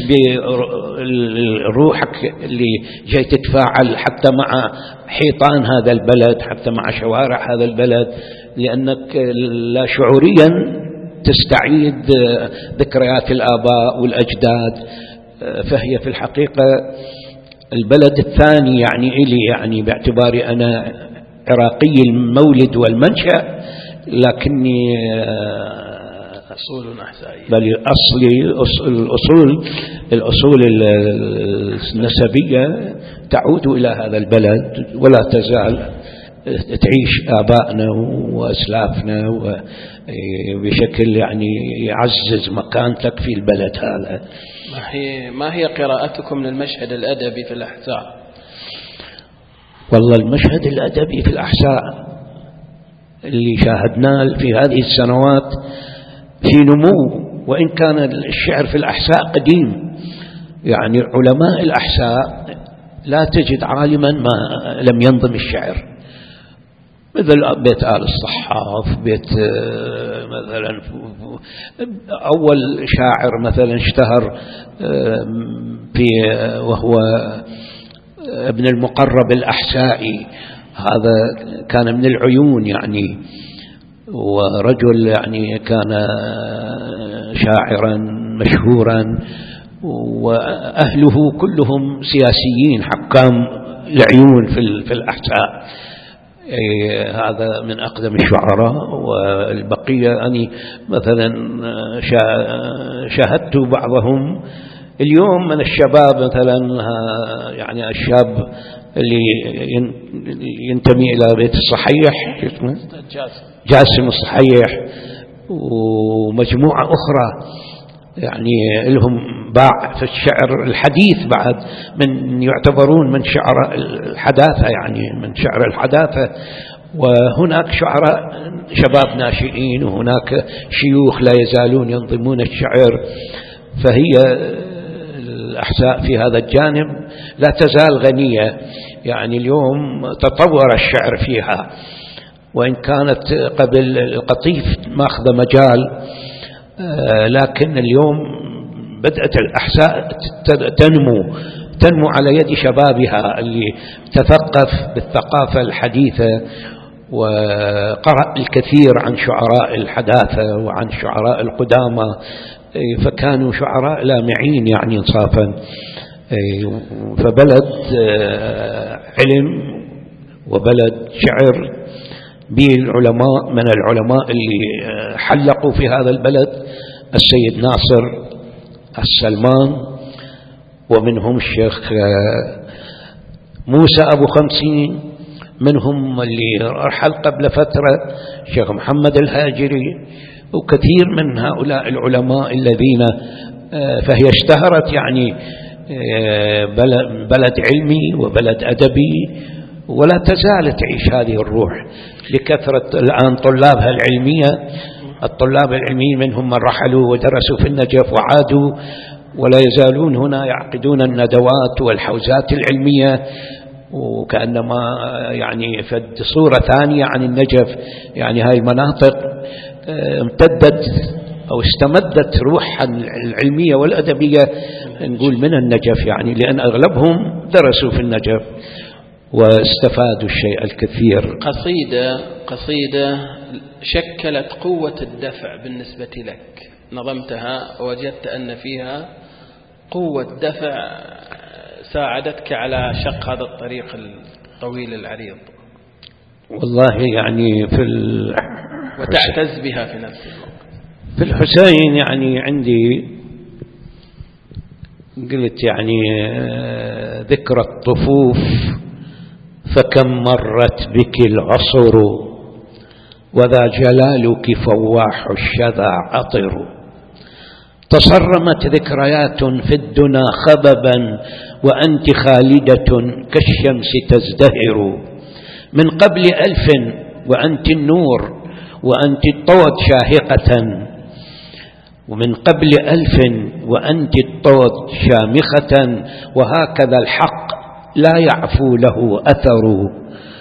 بروحك اللي جاي تتفاعل حتى مع حيطان هذا البلد، حتى مع شوارع هذا البلد، لأنك لا شعوريا تستعيد ذكريات الآباء والأجداد. فهي في الحقيقة البلد الثاني يعني إلي، يعني باعتباري أنا عراقي المولد والمنشأ، لكني أصول أحسائية، بل الأصول النسبية تعود إلى هذا البلد، ولا تزال تعيش آبائنا وأسلافنا بشكل يعني يعزز مكانتك في البلد هذا. ما هي قراءتكم للمشهد الأدبي في الأحساء؟ والله المشهد الأدبي في الأحساء اللي شاهدناه في هذه السنوات في نمو، وإن كان الشعر في الأحساء قديم، يعني علماء الأحساء لا تجد عالما ما لم ينظم الشعر، مثل بيت آل الصحاف، بيت مثلا أول شاعر مثلا اشتهر وهو ابن المقرب الأحسائي، هذا كان من العيون يعني، ورجل يعني كان شاعرا مشهورا، وأهله كلهم سياسيين حكام العيون في الأحساء. هذا من أقدم الشعراء. والبقية أني مثلا شاهدت بعضهم اليوم من الشباب، مثلا يعني الشاب اللي ينتمي إلى بيت الصحيح، جاسم الصحيح، ومجموعة أخرى يعني لهم باع في الشعر الحديث بعد، من يعتبرون من شعر الحداثة، يعني من شعر الحداثة. وهناك شعراء شباب ناشئين، وهناك شيوخ لا يزالون ينظمون الشعر. فهي الأحساء في هذا الجانب لا تزال غنية، يعني اليوم تطور الشعر فيها، وإن كانت قبل القطيف ماخذ مجال، لكن اليوم بدأت الأحساء تنمو، تنمو على يد شبابها اللي تثقف بالثقافة الحديثة وقرأ الكثير عن شعراء الحداثة وعن شعراء القدامى، فكانوا شعراء لامعين يعني إنصافا. فبلد علم وبلد شعر بالعلماء. من العلماء اللي حلقوا في هذا البلد السيد ناصر السلمان، ومنهم الشيخ موسى أبو خمسين، منهم اللي رحل قبل فترة الشيخ محمد الهاجري، وكثير من هؤلاء العلماء الذين فهي اشتهرت يعني بلد علمي وبلد أدبي، ولا تزال تعيش هذه الروح لكثرة الآن طلابها العلمية. الطلاب العلميين منهم من رحلوا ودرسوا في النجف وعادوا، ولا يزالون هنا يعقدون الندوات والحوزات العلمية، وكأنما يعني في صورة ثانية عن النجف. يعني هاي المناطق امتدت أو استمدت روحها العلمية والأدبية نقول من النجف، يعني لأن أغلبهم درسوا في النجف واستفادوا الشيء الكثير. قصيدة شكلت قوة الدفع بالنسبة لك، نظمتها ووجدت أن فيها قوة دفع ساعدتك على شق هذا الطريق الطويل العريض. والله يعني وتعتز بها في نفس الوقت. في الحسين يعني عندي قلت يعني ذكرى الطفوف فكم مرت بك العصر، وذا جلالك فواح الشذا عطر. تصرمت ذكريات في الدنا خببا وأنت خالدة كالشمس تزدهر. من قبل 1000 وأنت النور وأنت الطود شاهقة، ومن قبل 1000 وأنت الطود شامخة، وهكذا الحق لا يعفو له أثر.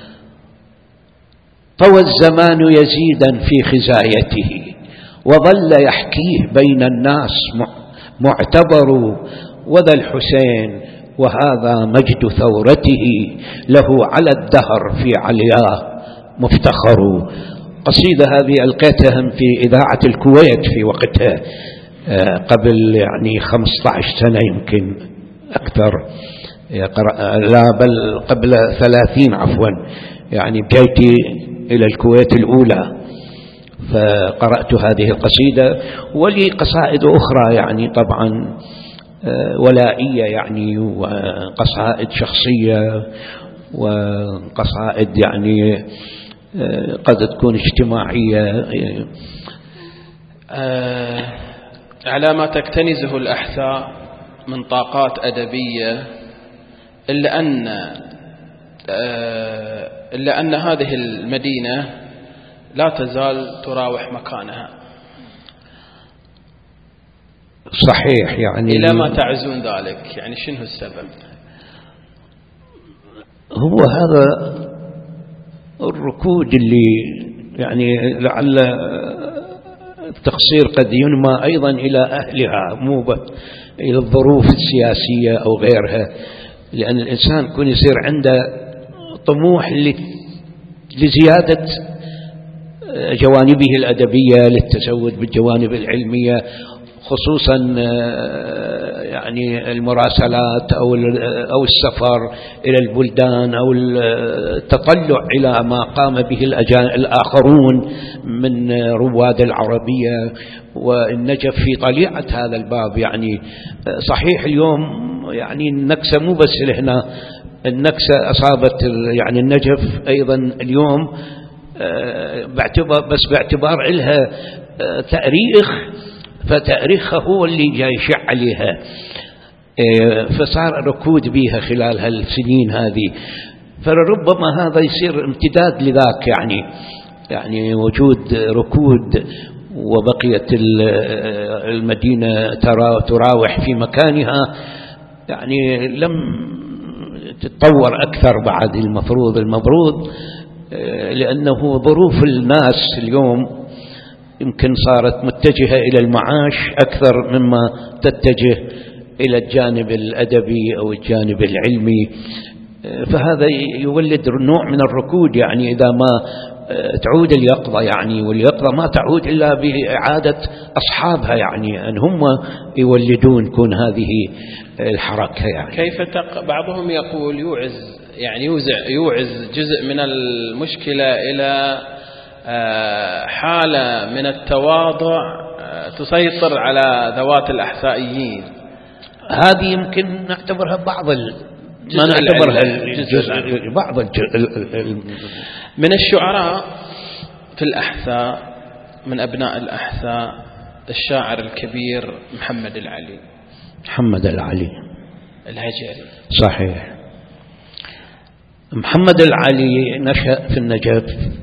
طوى الزمان يزيدا في خزايته وظل يحكيه بين الناس معتبر. وذا الحسين وهذا مجد ثورته، له على الدهر في علياه مفتخر. قصيدة هذه ألقيتها في إذاعة الكويت في وقتها قبل يعني 15 سنة يمكن أكثر، لا بل قبل 30 عفوا، يعني بجيتي إلى الكويت الأولى فقرأت هذه القصيدة. ولي قصائد أخرى يعني طبعا ولائية يعني، وقصائد شخصية، وقصائد يعني قد تكون اجتماعية. على ما تكتنزه الأحثاء من طاقات أدبية، إلا أن هذه المدينة لا تزال تراوح مكانها. صحيح. يعني إلى ما تعزون ذلك؟ يعني شنو السبب؟ هو هذا الركود اللي يعني لعل التقصير قد ينمى أيضا إلى أهلها، مو إلى الظروف السياسية أو غيرها، لأن الإنسان يكون يصير عنده طموح لزيادة جوانبه الأدبية، للتزود بالجوانب العلمية، خصوصا يعني المراسلات أو السفر إلى البلدان أو التطلع إلى ما قام به الآخرون من رواد العربية. والنجف في طليعة هذا الباب. يعني صحيح اليوم يعني النكسة مو بس لهنا، النكسة أصابت يعني النجف أيضا اليوم باعتبار إلها تاريخ، فتاريخها هو اللي جاي يشع عليها، فصار ركود بها خلال هالسنين هذه. فربما هذا يصير امتداد لذاك، يعني وجود ركود وبقيت المدينة تراوح في مكانها، يعني لم تتطور أكثر بعد المفروض، لأنه ظروف الناس اليوم يمكن صارت متجهة إلى المعاش أكثر مما تتجه إلى الجانب الأدبي أو الجانب العلمي، فهذا يولد نوع من الركود، يعني إذا ما تعود اليقظة يعني، واليقظة ما تعود إلا بإعادة أصحابها، يعني أن هم يولدون كون هذه الحركة يعني. كيف بعضهم يقول يوعز جزء من المشكلة إلى حالة من التواضع تسيطر على ذوات الأحسائيين. هذه يمكن نعتبرها بعض من الشعراء في الأحساء، من أبناء الأحساء الشاعر الكبير محمد العلي الهجري. صحيح. محمد العلي نشأ في النجف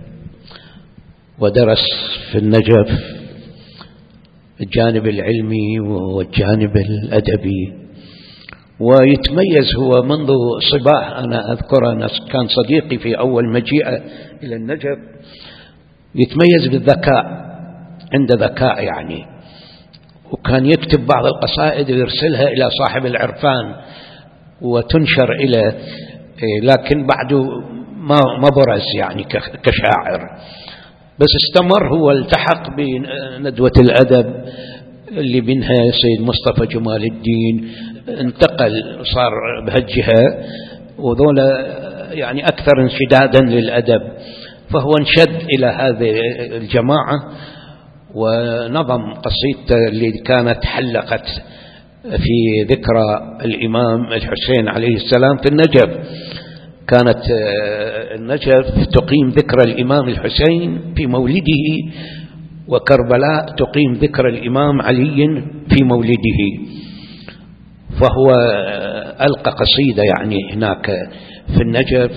ودرس في النجف الجانب العلمي والجانب الأدبي، ويتميز هو منذ صباه. أنا أذكر أن كان صديقي في أول مجيئة إلى النجف يتميز بالذكاء، عنده ذكاء يعني، وكان يكتب بعض القصائد ويرسلها إلى صاحب العرفان وتنشر إلى، لكن بعده ما برز يعني كشاعر، بس استمر. هو التحق بندوة الأدب اللي منها سيد مصطفى جمال الدين، انتقل صار بهالجهة، وذولا يعني أكثر انشدادا للأدب، فهو انشد إلى هذه الجماعة ونظم قصيدته اللي كانت حلقت في ذكرى الإمام الحسين عليه السلام في النجف. كانت النجف تقيم ذكرى الإمام الحسين في مولده، وكربلاء تقيم ذكرى الإمام علي في مولده، فهو ألقى قصيدة يعني هناك في النجف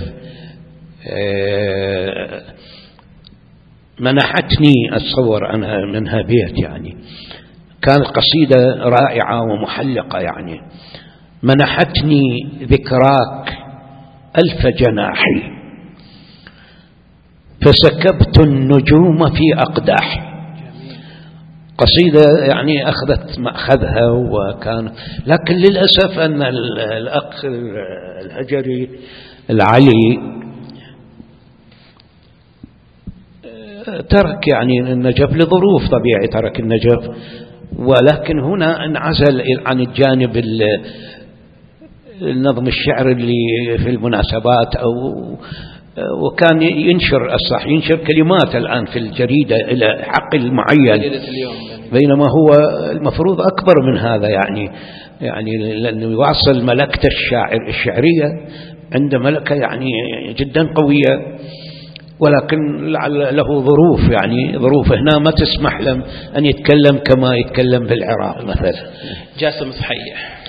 منحتني أتصور أنا منها بيت، يعني كانت قصيدة رائعة ومحلقة، يعني منحتني ذكراك 1000 جناحي فسكبت النجوم في أقداحي. قصيدة يعني أخذت مأخذها، وكان لكن للأسف أن الأخ الهجري العلي ترك يعني النجف لظروف طبيعي، ترك النجف، ولكن هنا انعزل عن الجانب النظم الشعر اللي في المناسبات، وكان ينشر كلمات الآن في الجريدة إلى حقل معين، بينما هو المفروض أكبر من هذا يعني لأنه يواصل ملكته الشعرية، عنده ملكة يعني جدا قوية، ولكن له ظروف، يعني ظروف هنا ما تسمح له أن يتكلم كما يتكلم بالعراق مثلا. جاسم صحيح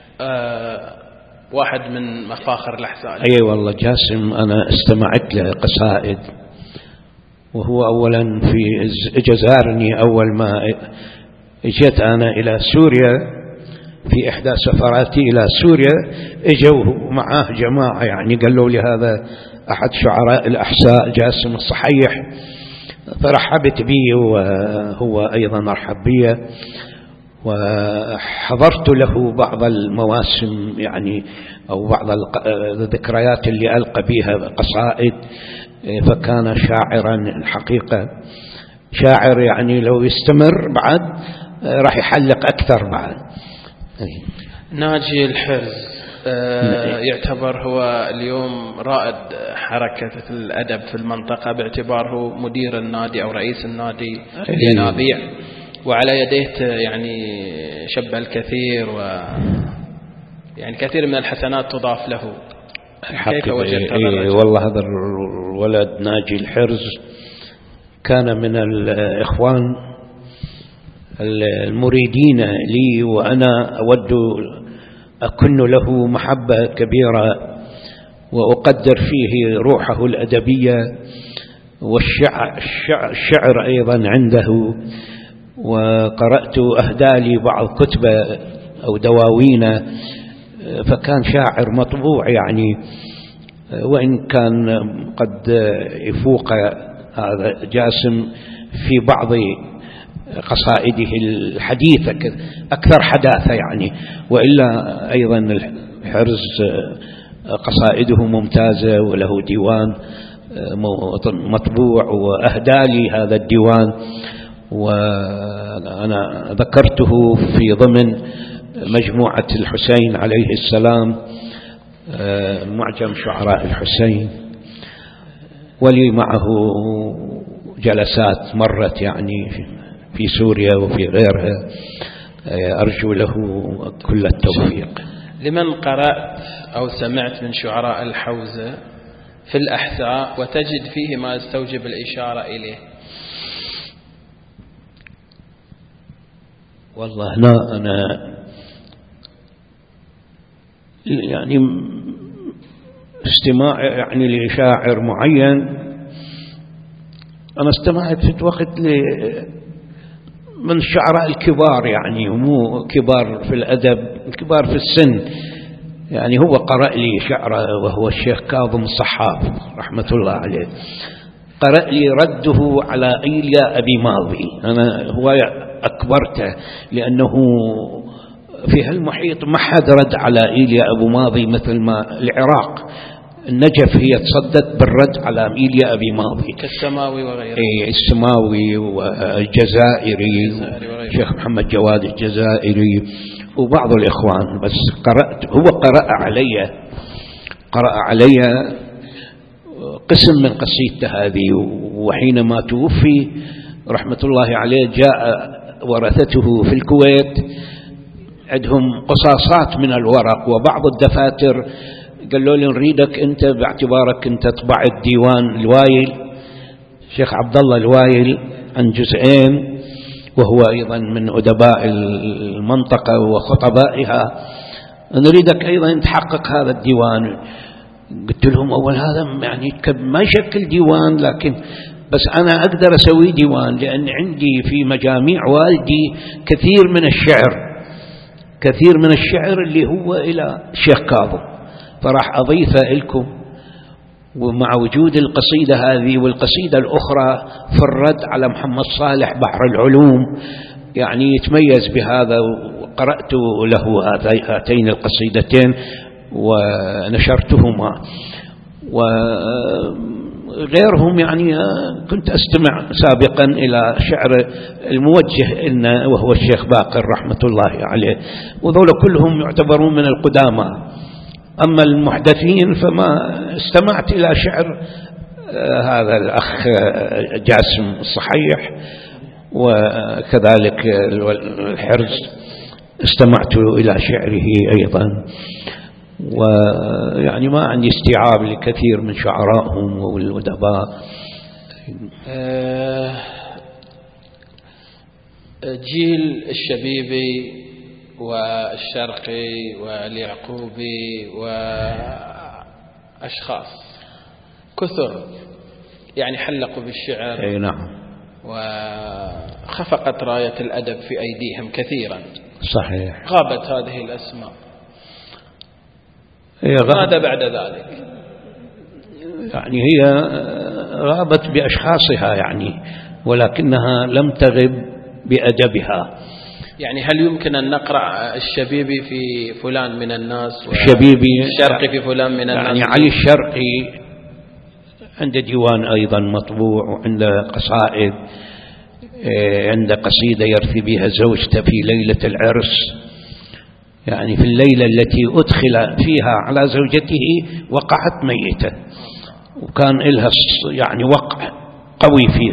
واحد من مفاخر الأحساء. أي والله جاسم أنا استمعت له قصائد، وهو أولا جزارني أول ما جيت أنا إلى سوريا في إحدى سفراتي إلى سوريا، اجوا معاه جماعة يعني قالوا لي هذا أحد شعراء الأحساء جاسم الصحيح، فرحبت بي وهو أيضا رحب بي، وحضرت له بعض المواسم يعني أو بعض الذكريات اللي ألقى بها قصائد، فكان شاعرا الحقيقة، شاعر يعني لو يستمر بعد راح يحلق أكثر بعد. ناجي الحرز يعتبر هو اليوم رائد حركة الأدب في المنطقة، باعتباره مدير النادي أو رئيس النادي النابيع، وعلى يديه يعني شب الكثير، يعني كثير من الحسنات تضاف له. كيف وجدت هذا؟ والله هذا الولد ناجي الحرز كان من الإخوان المريدين لي، وأنا أود أكن له محبة كبيرة، وأقدر فيه روحه الأدبية والشعر أيضا عنده، وقرأت أهدالي بعض كتبه أو دواوين، فكان شاعر مطبوع يعني، وإن كان قد يفوق هذا جاسم في بعض قصائده الحديثة أكثر حداثة يعني. وإلا أيضا الحرز قصائده ممتازة، وله ديوان مطبوع وأهدى لي هذا الديوان، وأنا ذكرته في ضمن مجموعة الحسين عليه السلام، معجم شعراء الحسين، ولي معه جلسات مرت يعني في سوريا وفي غيرها، أرجو له كل التوفيق. لمن قرأت أو سمعت من شعراء الحوزة في الأحساء وتجد فيه ما يستوجب الإشارة إليه؟ والله لا، أنا يعني استماع يعني لشاعر معين، أنا استمعت في وقت من الشعراء الكبار، يعني مو كبار في الأدب، كبار في السن، يعني هو قرأ لي شعره وهو الشيخ كاظم الصحاف رحمة الله عليه، قرأ لي رده على إيليا أبي ماضي. أنا هو أكبرته لأنه في هالمحيط ما حد رد على إيليا أبو ماضي، مثل ما العراق النجف هي تصدت بالرد على إيليا أبي ماضي، كالسماوي وغيره. السماوي والجزائري، الشيخ محمد جواد الجزائري وبعض الإخوان. بس قرأت، هو قرأ علي قسم من قصيدته هذه، وحينما توفي رحمة الله عليه جاء ورثته في الكويت عندهم قصاصات من الورق وبعض الدفاتر، قالوا لي نريدك أنت باعتبارك أنت طبع الديوان الوايل، شيخ عبد الله الوايل، عن جزئين، وهو أيضا من أدباء المنطقة وخطبائها، نريدك أيضا تحقق هذا الديوان. قلت لهم أول هذا يعني ما يشكل ديوان، لكن بس أنا أقدر أسوي ديوان، لأن عندي في مجاميع والدي كثير من الشعر اللي هو إلى الشيخ كاظم، فراح أضيفه لكم. ومع وجود القصيدة هذه والقصيدة الأخرى في الرد على محمد صالح بحر العلوم، يعني يتميز بهذا، وقرأت له هاتين القصيدتين ونشرتهما. وغيرهم يعني كنت أستمع سابقا إلى شعر الموجه لنا وهو الشيخ باقر رحمة الله عليه، وذول كلهم يعتبرون من القدامى. أما المحدثين فما استمعت إلى شعر هذا الأخ جاسم الصحيح، وكذلك الحرز استمعت إلى شعره أيضا، ويعني ما عندي استيعاب لكثير من شعرائهم والأدباء. جيل الشبيبي والشرقي واليعقوبي وأشخاص كثر يعني حلقوا بالشعر، أي نعم، وخفقت راية الأدب في أيديهم كثيرا. صحيح، غابت هذه الأسماء. ماذا بعد ذلك؟ يعني هي غابت بأشخاصها يعني، ولكنها لم تغب بأدبها. يعني هل يمكن أن نقرأ الشبيبي في فلان من الناس الشرقي في فلان من الناس؟ يعني علي الشرقي عنده ديوان أيضا مطبوع، وعنده قصائد، عنده قصيدة يرثي بها زوجته في ليلة العرس، يعني في الليلة التي أدخل فيها على زوجته وقعت ميتة، وكان لها يعني وقع قوي في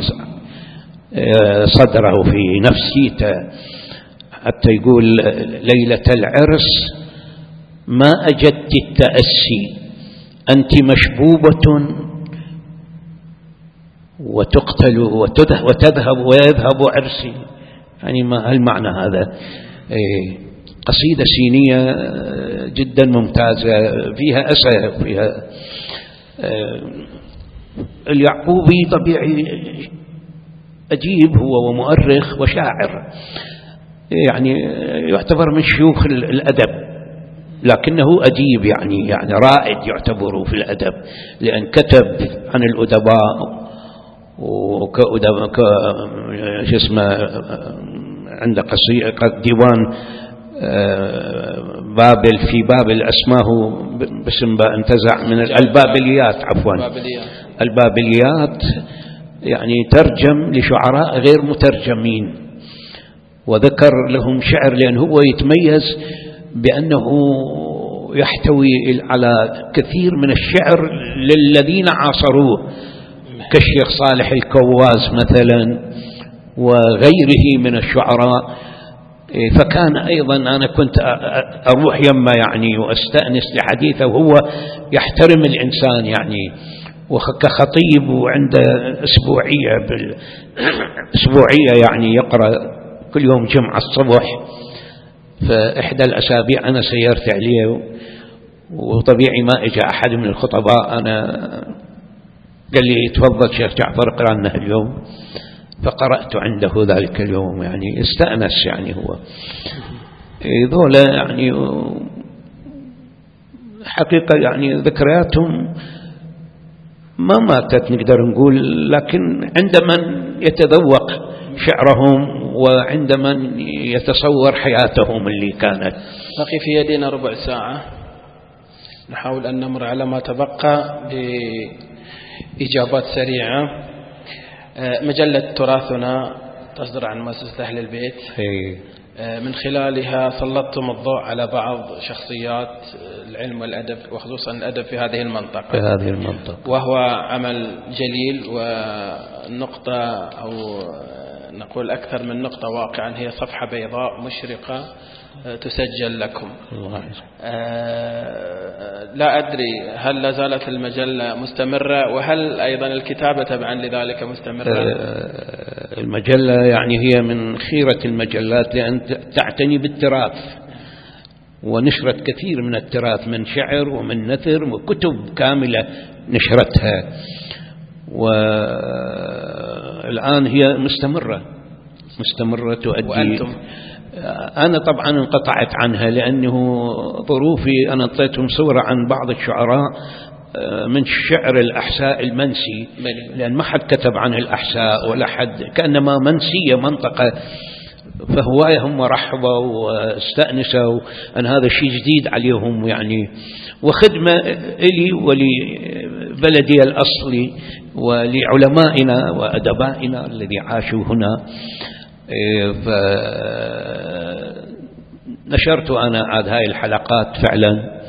صدره في نفسيته، حتى يقول ليلة العرس ما أجدت التأسي، أنت مشبوبة وتقتل وتذهب ويذهب عرسي. يعني ما هالمعنى هذا. قصيدة سينية جدا ممتازة، فيها أسى، فيها اليعقوبي طبيعي أجيب هو ومؤرخ وشاعر، يعني يعتبر من شيوخ الأدب، لكنه أديب يعني رائد يعتبر في الأدب، لأن كتب عن الأدباء شو اسمه عنده ديوان بابل، في بابل أسماه باسم انتزع من البابليات، عفوا البابليات، يعني ترجم لشعراء غير مترجمين، وذكر لهم شعر، لأن هو يتميز بأنه يحتوي على كثير من الشعر للذين عاصروه كالشيخ صالح الكواز مثلا وغيره من الشعراء. فكان أيضا أنا كنت أروح يمه يعني وأستأنس لحديثه، وهو يحترم الإنسان يعني، وكخطيب وعنده أسبوعية يعني يقرأ كل يوم جمعة الصبح. فإحدى الأسابيع أنا سيرت عليه، وطبيعي ما إجا أحد من الخطباء، أنا قال لي تفضل شيخ جعفر اقرأ لنا اليوم، فقرأت عنده ذلك اليوم، يعني استأنس يعني. هو ذولا يعني حقيقة يعني ذكرياتهم ما ماتت نقدر نقول، لكن عندما يتذوق شعرهم وعندما يتصور حياتهم اللي كانت. بقي في يدينا ربع ساعة، نحاول أن نمر على ما تبقى بإجابات سريعة. مجلة تراثنا تصدر عن مؤسسة أهل البيت، من خلالها سلطتم الضوء على بعض شخصيات العلم والأدب، وخصوصا الأدب في هذه المنطقة، وهو عمل جليل. والنقطة أو نقول أكثر من نقطة واقعا هي صفحة بيضاء مشرقة تسجل لكم. لا أدري هل لا زالت المجلة مستمرة، وهل أيضا الكتابة تبعا لذلك مستمرة؟ المجلة يعني هي من خيرة المجلات، لأن تعتني بالتراث، ونشرت كثير من التراث من شعر ومن نثر وكتب كاملة نشرتها، والآن هي مستمرة تؤدي. وأنتم؟ أنا طبعا انقطعت عنها لأنه ظروفي. أنا أعطيتهم صورة عن بعض الشعراء من شعر الأحساء المنسي، لأن ما حد كتب عن الأحساء ولا حد، كأنما منسية منطقة، فهواية هم رحبوا واستأنسوا أن هذا الشيء جديد عليهم يعني، وخدمة إلي ولبلدي الأصلي ولعلمائنا وأدبائنا الذي عاشوا هنا. فنشرت أنا عاد هاي الحلقات فعلا،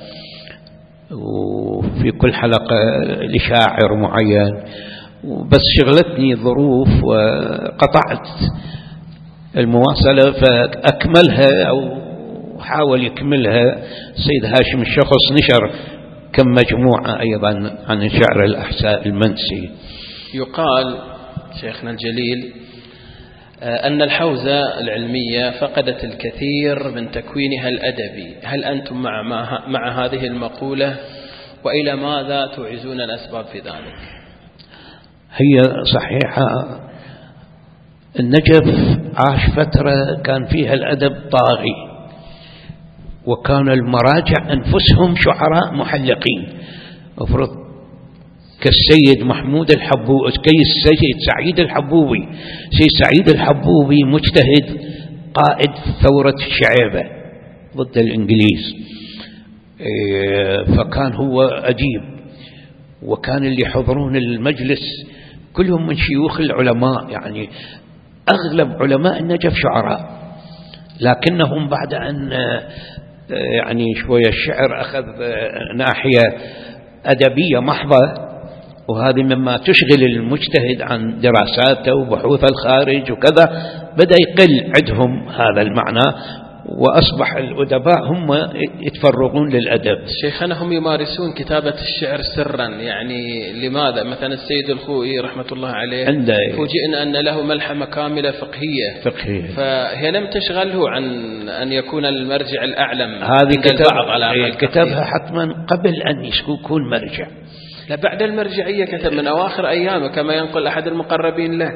وفي كل حلقة لشاعر معين، بس شغلتني ظروف وقطعت المواصلة، فأكملها أو حاول يكملها سيد هاشم الشخص، نشر كم مجموعة أيضا عن شعر الأحساء المنسي. يقال شيخنا الجليل أن الحوزة العلمية فقدت الكثير من تكوينها الأدبي، هل أنتم مع هذه المقولة؟ وإلى ماذا توعزون الأسباب في ذلك؟ هي صحيحة، النجف عاش فترة كان فيها الأدب طاغي، وكان المراجع أنفسهم شعراء محلقين، أفرض كالسيد محمود الحبوبي، كالسيد سعيد الحبوبي. سيد سعيد الحبوبي مجتهد، قائد ثورة شعيبة ضد الإنجليز، فكان هو أديب، وكان اللي يحضرون المجلس كلهم من شيوخ العلماء، يعني أغلب علماء النجف شعراء، لكنهم بعد أن يعني شوية الشعر أخذ ناحية أدبية محضة، وهذه مما تشغل المجتهد عن دراساته وبحوث الخارج وكذا، بدأ يقل عندهم هذا المعنى، وأصبح الأدباء هم يتفرغون للأدب. شيخنا هم يمارسون كتابة الشعر سرا، يعني لماذا؟ مثلا السيد الخوئي رحمة الله عليه فوجئنا أن له ملحمة كاملة فقهية، فهي لم تشغله عن أن يكون المرجع الأعلم. هذه كتبها حتما قبل أن يكون مرجع، لا بعد المرجعية، كتب من أواخر أيامه كما ينقل أحد المقربين له،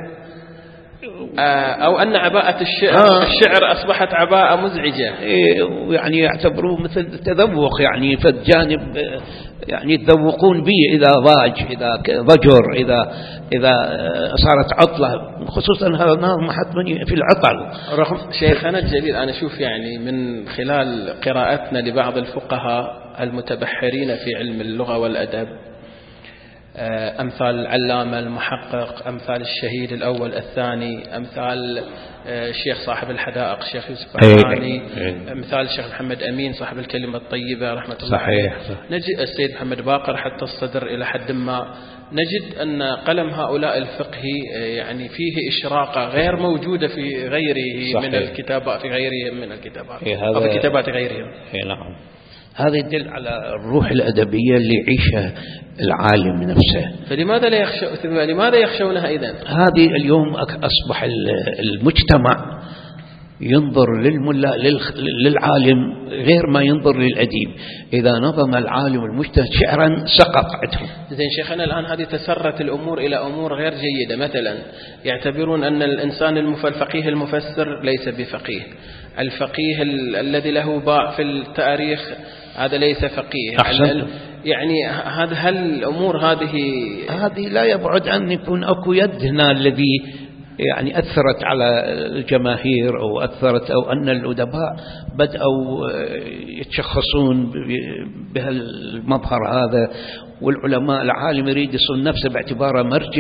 أو أن عباءة الشعر أصبحت عباءة مزعجة، يعني يعتبروه مثل تذوق، يعني في الجانب يعني يتذوقون بي إذا ضاج، إذا ضجر، إذا صارت عطلة، خصوصا هذا النظم حتمني في العطل. رغم شيخنا الجليل أنا أشوف يعني من خلال قراءتنا لبعض الفقهاء المتبحرين في علم اللغة والأدب، أمثال العلامة المحقق، أمثال الشهيد الأول الثاني، أمثال الشيخ صاحب الحدائق الشيخ يوسف الحماني، أمثال الشيخ محمد أمين صاحب الكلمة الطيبة رحمة الله عليه، نجد السيد محمد باقر حتى الصدر إلى حد ما، نجد أن قلم هؤلاء الفقهي يعني فيه إشراقة غير موجودة في غيره من الكتابات، في غيرهم من الكتابات أو في كتابات غيرهم. نعم، هذا يدل على الروح الأدبية اللي يعيشها العالم نفسه. فلماذا يخشونها إذن؟ هذه اليوم أصبح المجتمع ينظر للعالم غير ما ينظر للأديب. إذا نظم العالم المجتهد شعرا سقط عندهم. زين شيخنا، الآن هذه تسرت الأمور إلى أمور غير جيدة. مثلا يعتبرون أن الإنسان الفقيه المفسر ليس بفقيه، الفقيه الذي له باع في التاريخ هذا ليس فقيه. يعني هل الأمور هذه لا يبعد أن يكون أكو يد هنا الذي يعني أثرت على الجماهير أو أن الأدباء بدأوا يتشخصون بهالمظهر هذا، والعلماء العالم يريد يصل نفسه باعتباره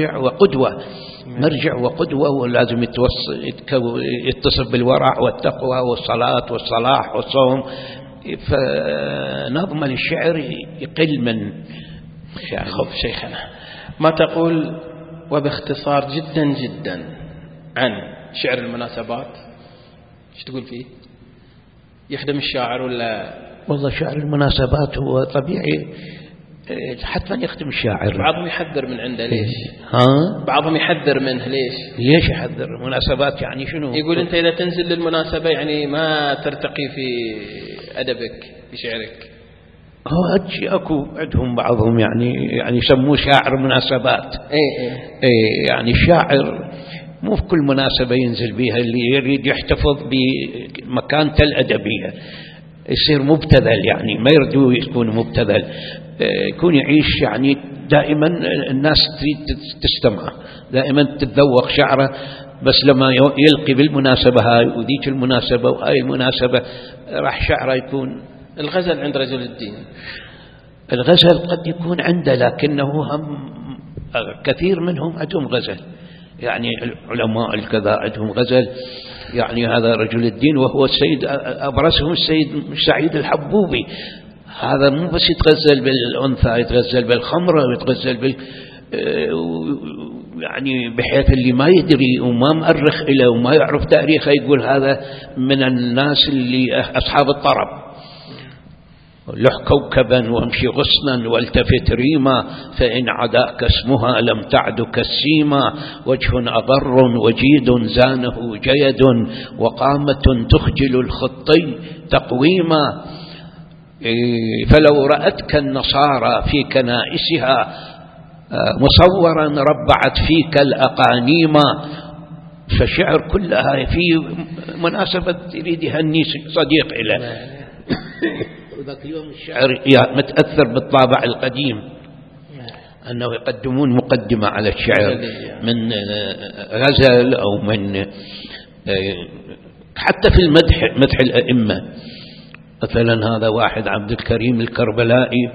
مرجع وقدوة ولازم يتصف بالورع والتقوى والصلاة والصلاح والصوم. فنظم الشعر يقل من يعني. خب شيخنا، ما تقول وباختصار جدا جدا عن شعر المناسبات؟ ايش تقول فيه؟ يخدم الشاعر ولا؟ والله شعر المناسبات هو طبيعي حتما يخدم الشاعر. بعضهم يحذر من عنده، ليش؟ بعضهم يحذر منه، ليش يحذر؟ المناسبات يعني شنو؟ يقول أنت إذا تنزل للمناسبة يعني ما ترتقي في أدبك في شعرك. أكو عندهم بعضهم يعني يسموه شاعر مناسبات. يعني الشاعر مو في كل مناسبة ينزل بها، اللي يريد يحتفظ بمكانته الأدبية يصير مبتذل، يعني ما يردو يكون مبتذل، يكون يعيش يعني دائما الناس تريد تستمع، دائما تتذوق شعره، بس لما يلقي بالمناسبة هاي وذيك المناسبة وهاي المناسبة راح شعره يكون. الغزل عند رجل الدين، الغزل قد يكون عنده، لكنه هم كثير منهم عندهم غزل، يعني العلماء الكذا عندهم غزل، يعني هذا رجل الدين وهو السيد أبرزهم السيد سعيد الحبوبي، هذا مو بس يتغزل بالأنثى، يتغزل بالخمرة ويتغزل يعني بحيث اللي ما يدري وما مؤرخ إليه وما يعرف تاريخه يقول هذا من الناس اللي أصحاب الطرب. لح كوكبا وامشي غصنا والتفت ريما، فإن عداك اسمها لم تعدك السيما، وجه أغر وجيد زانه جيد، وقامة تخجل الخطي تقويما، فلو رأتك النصارى في كنائسها مصورا ربعت فيك الأقانيما. فالشعر كلها في مناسبة يريد يهني صديق إليه. وذاك اليوم الشعر متأثر بالطابع القديم، أنه يقدمون مقدمة على الشعر من غزل أو من حتى في مدح الأئمة. مثلا هذا واحد عبد الكريم الكربلائي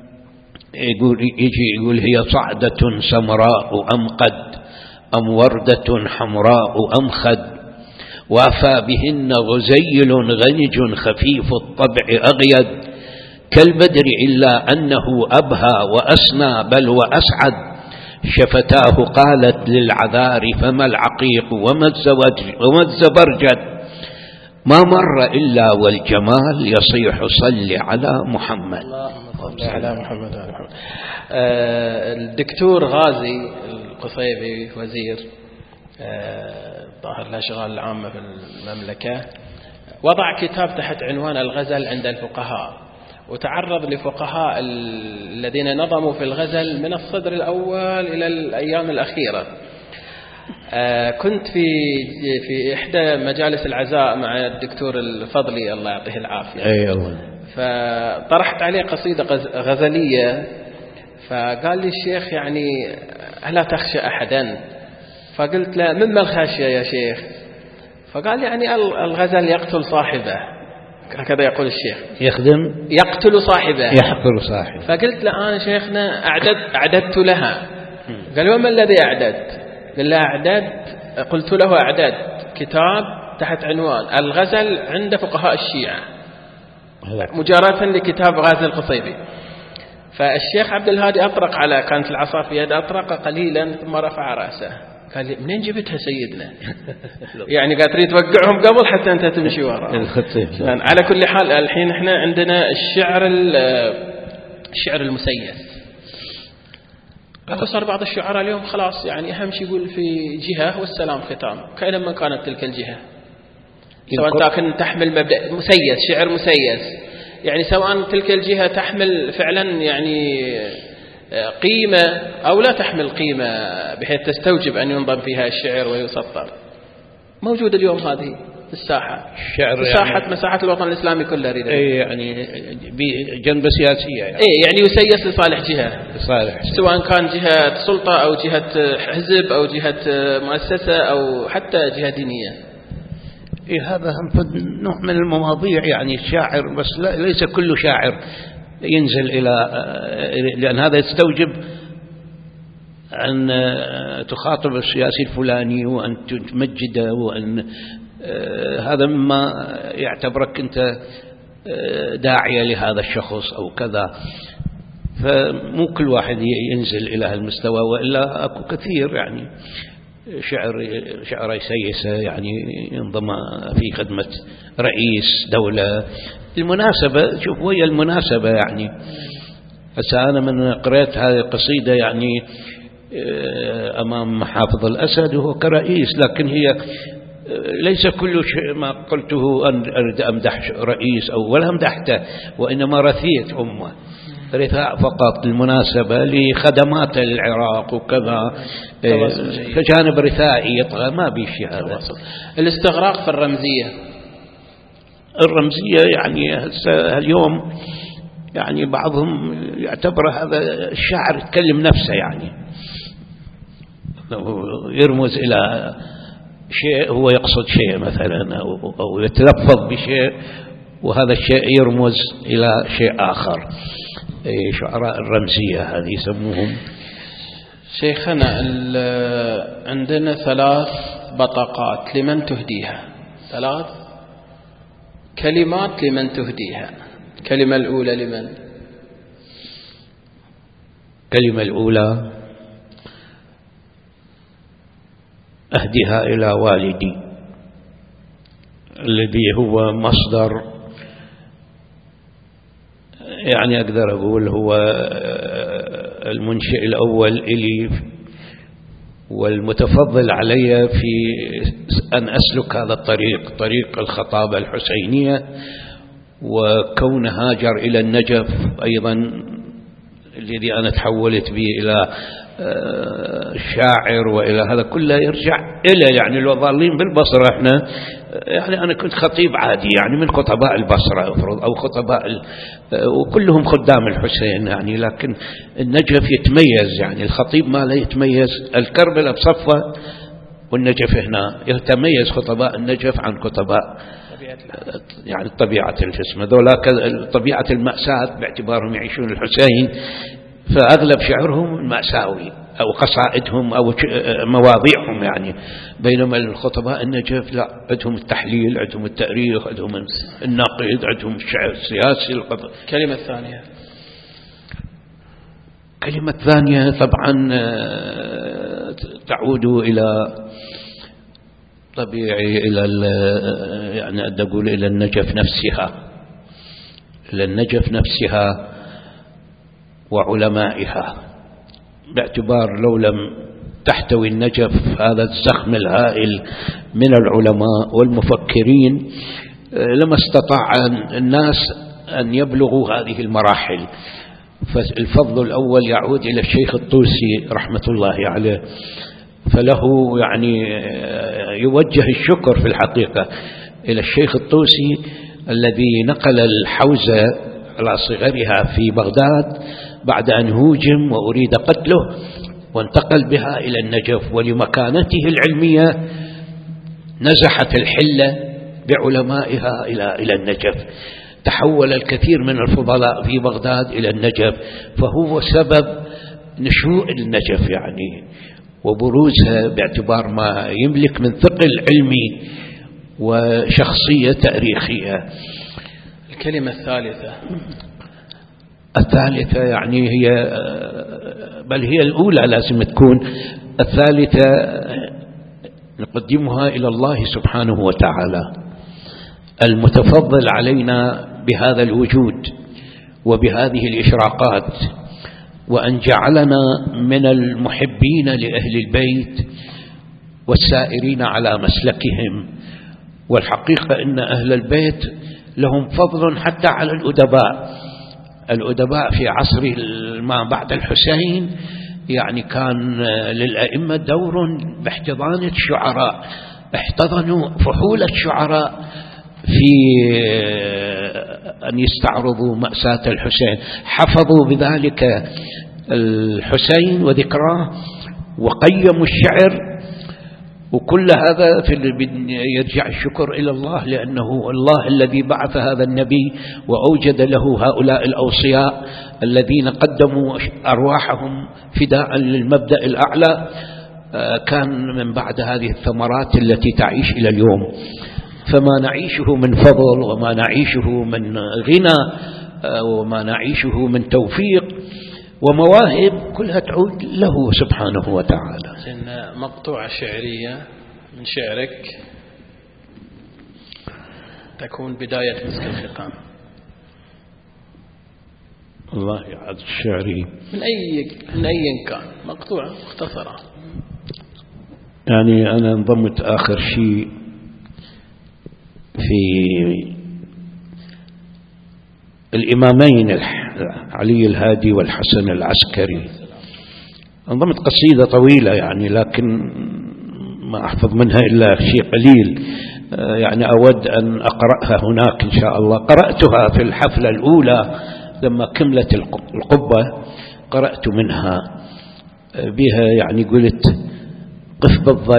يقول هي صعدة سمراء أم قد، أم وردة حمراء أم خد، وافى بهن غزيل غنج خفيف الطبع أغيد، كالبدر إلا أنه أبهى وأسنى بل وأسعد، شفتاه قالت للعذار فما العقيق وما الزبرجد، ما مر إلا والجمال يصيح صل على محمد. على محمد. الدكتور غازي القصيبي وزير ظاهر الأشغال العامة في المملكة وضع كتاب تحت عنوان الغزل عند الفقهاء، وتعرض لفقهاء الذين نظموا في الغزل من الصدر الأول إلى الأيام الأخيرة. كنت في إحدى مجالس العزاء مع الدكتور الفضلي الله يعطيه العافية، فطرحت عليه قصيدة غزلية، فقال لي الشيخ يعني ألا تخشى أحدا؟ فقلت له مما الخشية يا شيخ؟ فقال يعني الغزل يقتل صاحبه، هكذا يقول الشيخ، يقتل صاحبه. فقلت له أنا شيخنا أعددت لها. قال وما الذي أعددت؟ قال له قلت له أعددت كتاب تحت عنوان الغزل عند فقهاء الشيعة مجاراة لكتاب غازي القصيبي. فالشيخ عبد الهادي أطرق على، كانت العصا في يده، أطرق قليلا ثم رفع رأسه قال لي منين جبتها سيدنا؟ يعني قال تريد توقعهم قبل حتى أنت تمشي وراء. على كل حال الحين احنا عندنا الشعر المسيس. صار بعض الشعراء اليوم خلاص يعني أهم شيء يقول في جهة والسلام ختام، كأنما كانت تلك الجهة، سواء كان تحمل مبدأ مسيس، شعر مسيس، يعني سواء تلك الجهة تحمل فعلا يعني قيمة أو لا تحمل قيمة بحيث تستوجب أن ينظم فيها الشعر ويسطر. موجود اليوم هذه الساحة، مساحة يعني مساحة الوطن الإسلامي كله يعني بجنبة سياسية يعني يسيس لصالح جهة، سواء كان جهة سلطة أو جهة حزب أو جهة مؤسسة أو حتى جهة دينية. هذا نوع من المواضيع، يعني الشاعر بس ليس كل شاعر ينزل لأن هذا يستوجب أن تخاطب السياسي الفلاني وأن تمجده، وأن هذا مما يعتبرك أنت داعية لهذا الشخص أو كذا. فمو كل واحد ينزل إلى هالمستوى، وإلا أكو كثير يعني شعر يسيسه يعني ينضم في خدمة رئيس دولة. المناسبة شوف وهي المناسبة يعني هسه أنا من قرأت هذه القصيدة يعني أمام محافظ الأسد وهو كرئيس، لكن هي ليس كل شيء ما قلته أن أريد أمدح رئيس أو ولا أمدحته، وإنما رثيت أمه رثاء فقط المناسبة لخدمات العراق وكذا، فجانب رثائي يطغى ما بيشي هذا. الاستغراق في الرمزية يعني اليوم يعني بعضهم يعتبر هذا الشاعر يتكلم نفسه، يعني يرمز إلى شيء هو يقصد شيء مثلا أو يتلفظ بشيء وهذا الشيء يرمز إلى شيء آخر. شعراء الرمزية هذه يسموهم. شيخنا عندنا 3 بطاقات لمن تهديها، 3 كلمات لمن تهديها. الكلمة الأولى لمن؟ الكلمة الأولى أهديها إلى والدي الذي هو مصدر، يعني أقدر أقول هو المنشئ الأول إلي والمتفضل علي في أن أسلك هذا الطريق، طريق الخطابة الحسينية، وكون هاجر إلى النجف أيضا الذي أنا تحولت به إلى الشاعر وإلى هذا كله يرجع إلى يعني لو ظالين بالبصرة احنا يعني أنا كنت خطيب عادي يعني من خطباء البصرة أو خطباء وكلهم خدام الحسين يعني، لكن النجف يتميز يعني الخطيب ما لا يتميز، الكربلة بصفة والنجف هنا يتميز خطباء النجف عن خطباء يعني طبيعة الجسم، ذولاك طبيعة المأساة باعتبارهم يعيشون الحسين، فأغلب شعرهم مأساوي أو قصائدهم أو مواضيعهم يعني، بينما الخطباء النجف لا، عندهم التحليل، عندهم التاريخ، عندهم النقد، عندهم الشعر السياسي. كلمة ثانية، كلمة ثانية طبعا تعود إلى طبيعي إلى يعني أقول إلى النجف نفسها، إلى النجف نفسها وعلمائها، باعتبار لو لم تحتوي النجف هذا الزخم الهائل من العلماء والمفكرين لما استطاع الناس أن يبلغوا هذه المراحل. فالفضل الأول يعود إلى الشيخ الطوسي رحمة الله عليه، فله يعني يوجه الشكر في الحقيقة إلى الشيخ الطوسي الذي نقل الحوزة على صغرها في بغداد بعد أن هوجم وأريد قتله، وانتقل بها إلى النجف، ولمكانته العلمية نزحت الحلة بعلمائها إلى النجف. تحول الكثير من الفضلاء في بغداد إلى النجف، فهو سبب نشوء النجف يعني وبروزها، باعتبار ما يملك من ثقل علمي وشخصية تاريخية. الكلمة الثالثة يعني هي، بل هي الأولى لازم تكون، الثالثة نقدمها إلى الله سبحانه وتعالى المتفضل علينا بهذا الوجود وبهذه الإشراقات، وأن جعلنا من المحبين لأهل البيت والسائرين على مسلكهم. والحقيقة أن أهل البيت لهم فضل حتى على الأدباء في عصر ما بعد الحسين، يعني كان للأئمة دور باحتضان الشعراء، احتضنوا فحول الشعراء في أن يستعرضوا مأساة الحسين، حفظوا بذلك الحسين وذكراه وقيموا الشعر. وكل هذا يرجع الشكر إلى الله، لأنه الله الذي بعث هذا النبي وأوجد له هؤلاء الأوصياء الذين قدموا أرواحهم فداء للمبدأ الأعلى، كان من بعد هذه الثمرات التي تعيش إلى اليوم. فما نعيشه من فضل وما نعيشه من غنى وما نعيشه من توفيق ومواهب كلها تعود له سبحانه وتعالى. مقطوعة شعرية من شعرك تكون بداية مسك الختام. الله يعز الشعري من أي كان، مقطوعة مختصرة. يعني أنا انضمت آخر شيء في الإمامين علي الهادي والحسن العسكري، انضمت قصيدة طويلة يعني، لكن ما أحفظ منها إلا شيء قليل، يعني أود أن أقرأها هناك إن شاء الله. قرأتها في الحفلة الأولى لما كملت القبة، قرأت منها بها، يعني قلت: قف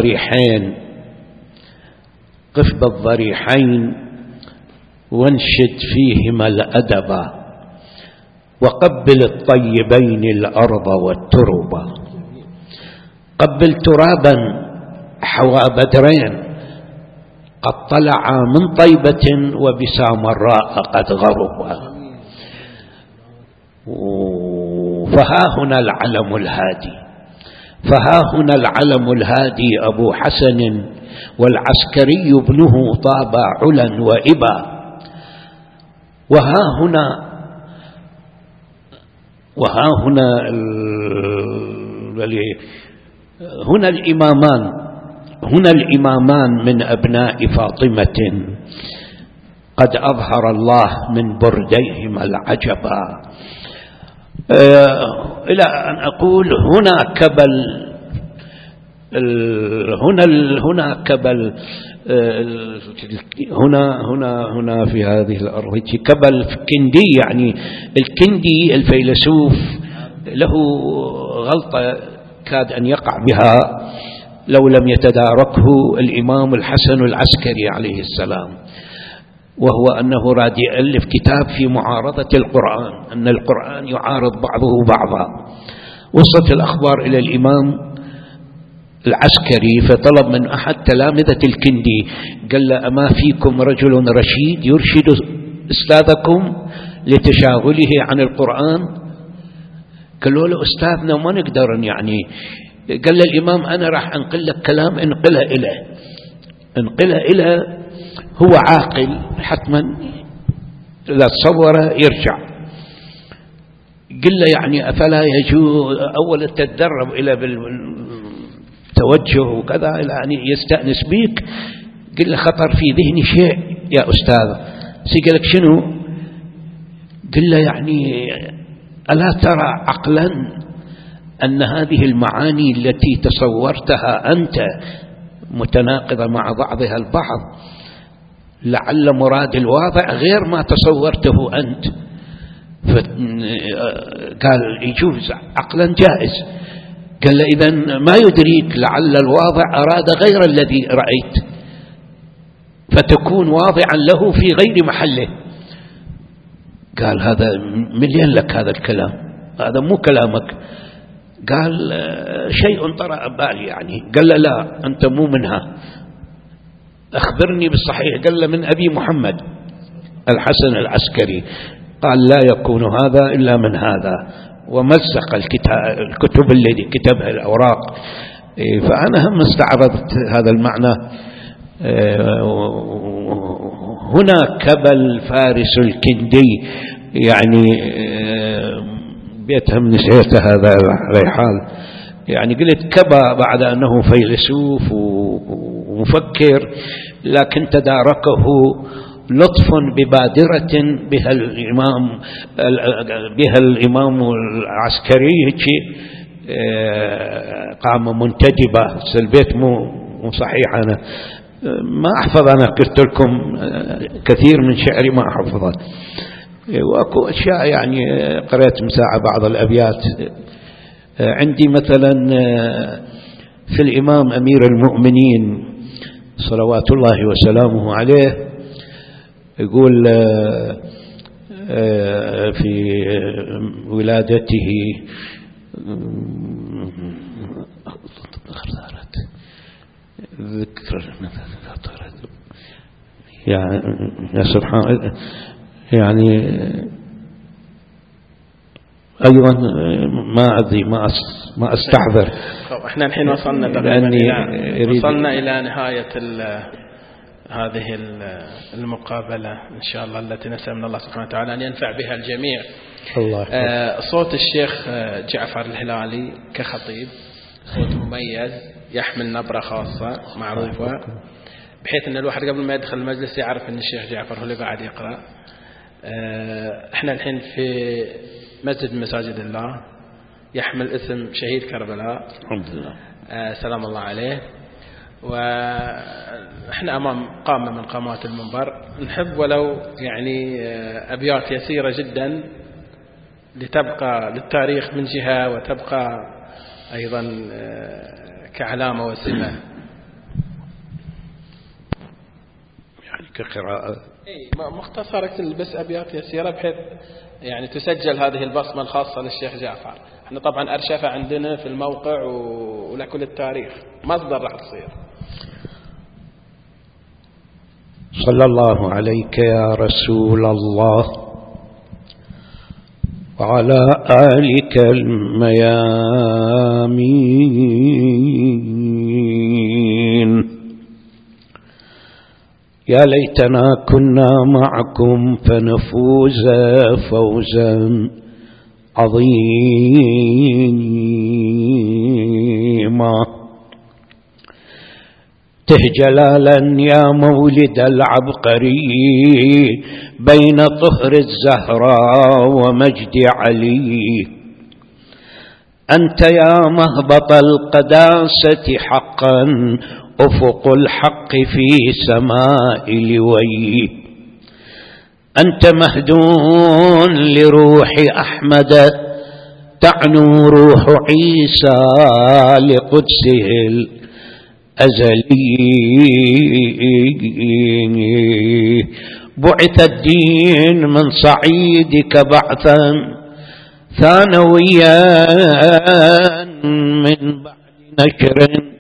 بالضريحين وانشد فيهما الأدب، وقبل الطيبين الأرض والتربة. قبل ترابا حوى بدرين قد طلع من طيبة وبسامراء قد غربا. فها هنا العلم الهادي أبو حسن، والعسكري ابنه طاب علا وإبا. هنا الإمامان من أبناء فاطمة، قد أظهر الله من برديهما العجبا. إلى أن أقول هنا في هذه الأرض كبل كندي، يعني الكندي الفيلسوف له غلطة كاد أن يقع بها لو لم يتداركه الإمام الحسن العسكري عليه السلام، وهو أنه راد يألف كتاب في معارضة القرآن، أن القرآن يعارض بعضه بعضا. وصلت الأخبار إلى الإمام العسكري، فطلب من أحد تلامذة الكندي، قال له: أما فيكم رجل رشيد يرشد أستاذكم لتشاغله عن القرآن؟ قالوا له: أستاذنا ما نقدر يعني. قال له الإمام: أنا راح أنقل لك كلام انقله إلى هو عاقل حتما، إذا تصوره يرجع. قل له يعني أفلا يجوز أولا تتدرب إلى بالتوجه وكذا، يعني يستأنس بيك. قل له خطر في ذهني شيء يا أستاذ. سيقلك شنو؟ قل له يعني ألا ترى عقلا أن هذه المعاني التي تصورتها أنت متناقضة مع بعضها البعض؟ لعل مراد الواضع غير ما تصورته أنت. قال يجوز عقلا جائز. قال له إذن ما يدريك لعل الواضع أراد غير الذي رأيت، فتكون واضعا له في غير محله. قال هذا مليان لك هذا الكلام، هذا مو كلامك. قال شيء طرأ بالي يعني. قال له لا أنت مو منها، أخبرني بالصحيح. قال له من أبي محمد الحسن العسكري. قال لا يكون هذا إلا من هذا، ومزق الكتب التي كتبها الأوراق. فأنا هم استعرضت هذا المعنى. هنا كبل فارس الكندي، يعني بيتهم نسيته هذا ريحال، يعني قلت كبى بعد أنه فيلسوف ومفكر، لكن تداركه لطف ببادرة بها الإمام العسكري قام منتجبة. البيت مو صحيح، أنا ما أحفظ، أنا قلت لكم كثير من شعري ما أحفظه، وأكو أشياء يعني قرأت مساعة بعض الأبيات عندي. مثلا في الإمام أمير المؤمنين صلوات الله وسلامه عليه يقول في ولادته ذكر يا سبحان، يعني أيضا ما أدري ما أستحضر. احنا الحين وصلنا إلى نهاية هذه المقابلة إن شاء الله، التي نسأل من الله سبحانه وتعالى أن ينفع بها الجميع. الله صوت الشيخ جعفر الهلالي كخطيب صوت مميز، يحمل نبرة خاصة معروفة، بحيث أن الواحد قبل ما يدخل المجلس يعرف أن الشيخ جعفر هو اللي قاعد يقرأ. احنا الحين في مسجد من مساجد الله، يحمل اسم شهيد كربلاء الحمد لله سلام الله عليه، وإحنا أمام قامة من قامات المنبر. نحب ولو يعني أبيات يسيرة جدا لتبقى للتاريخ من جهة، وتبقى أيضا كعلامة وسمة، يعني كقراءة مختصرة، بس أبيات يسيرة بحيث يعني تسجل هذه البصمة الخاصة للشيخ جعفر. احنا طبعا أرشفة عندنا في الموقع ولكل التاريخ مصدر راح تصير. صلى الله عليك يا رسول الله وعلى آلك الميامين. يا ليتنا كنا معكم فنفوز فوزا عظيما. ته جلالا يا مولد العبقري بين طهر الزهراء ومجد علي. أنت يا مهبط القداسة حقا أفق الحق في سماء لوي. أنت مهدون لروح أحمد تعنو روح عيسى لقدسه الأزلي. بعث الدين من صعيدك بعثا ثانويا من بعد نشر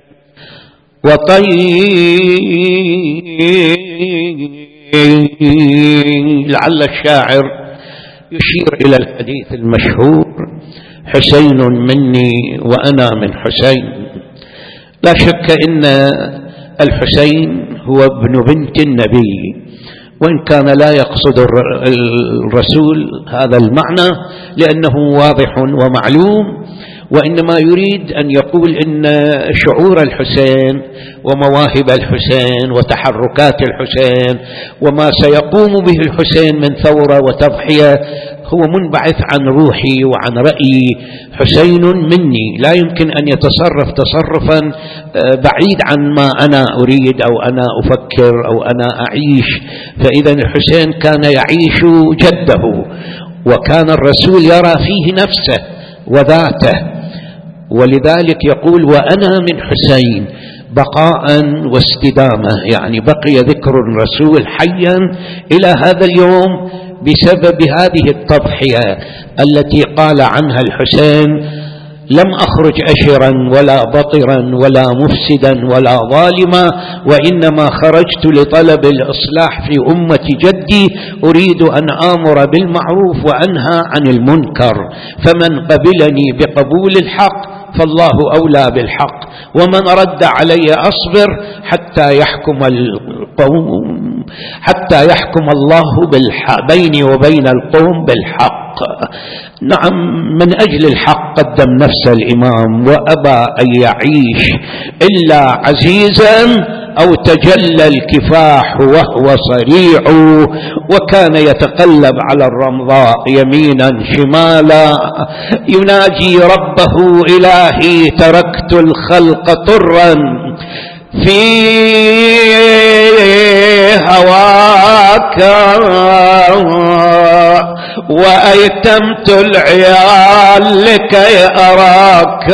لعل الشاعر يشير إلى الحديث المشهور حسين مني وأنا من حسين. لا شك إن الحسين هو ابن بنت النبي، وإن كان لا يقصد الرسول هذا المعنى لأنه واضح ومعلوم، وإنما يريد أن يقول إن شعور الحسين ومواهب الحسين وتحركات الحسين وما سيقوم به الحسين من ثورة وتضحية هو منبعث عن روحي وعن رأيي، حسين مني، لا يمكن أن يتصرف تصرفا بعيد عن ما أنا أريد أو أنا أفكر أو أنا أعيش. فإذا الحسين كان يعيش جده، وكان الرسول يرى فيه نفسه وذاته، ولذلك يقول وأنا من حسين بقاء واستدامة، يعني بقي ذكر الرسول حيا إلى هذا اليوم بسبب هذه التضحية التي قال عنها الحسين: لم أخرج أشرا ولا بطرا ولا مفسدا ولا ظالما، وإنما خرجت لطلب الإصلاح في أمة جدي، أريد أن آمر بالمعروف وأنهى عن المنكر، فمن قبلني بقبول الحق فالله أولى بالحق، ومن رد علي أصبر حتى يحكم الله بيني وبين القوم بالحق. نعم، من أجل الحق قدم نفسه الإمام، وأبى أن يعيش إلا عزيزا أو تجلى الكفاح وهو صريع، وكان يتقلب على الرمضاء يمينا شمالا يناجي ربه: إلهي تركت الخلق طرا في هواك، وأيتمت العيال لكي أراك،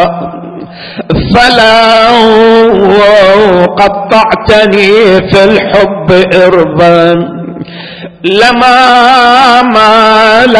فلو قطعتني في الحب إربا لما مال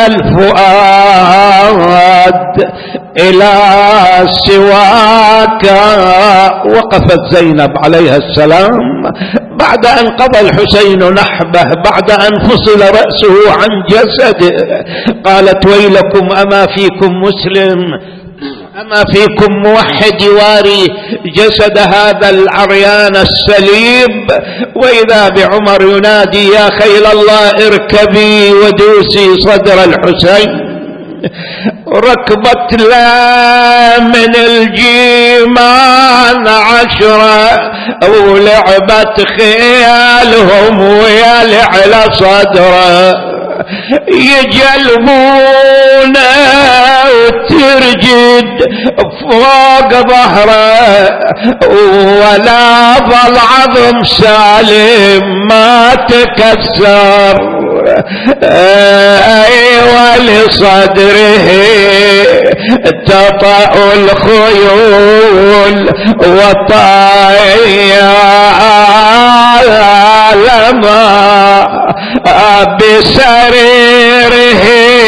الفؤاد إلى سواك. وقفت زينب عليها السلام بعد أن قضى الحسين نحبه، بعد أن فصل رأسه عن جسده، قالت: ويلكم أما فيكم مسلم، أما فيكم موحد يواري جسد هذا العريان السليب؟ وإذا بعمر ينادي: يا خيل الله اركبي ودوسي صدر الحسين. ركبت لا من الجيمان 10 ولعبت خيالهم ويلعلى صدره، يجلبونه وترجد فوق ظهره، ولا ظل عظم سالم ما تكسر، ولصدره تطأ الخيول وطايا بسريره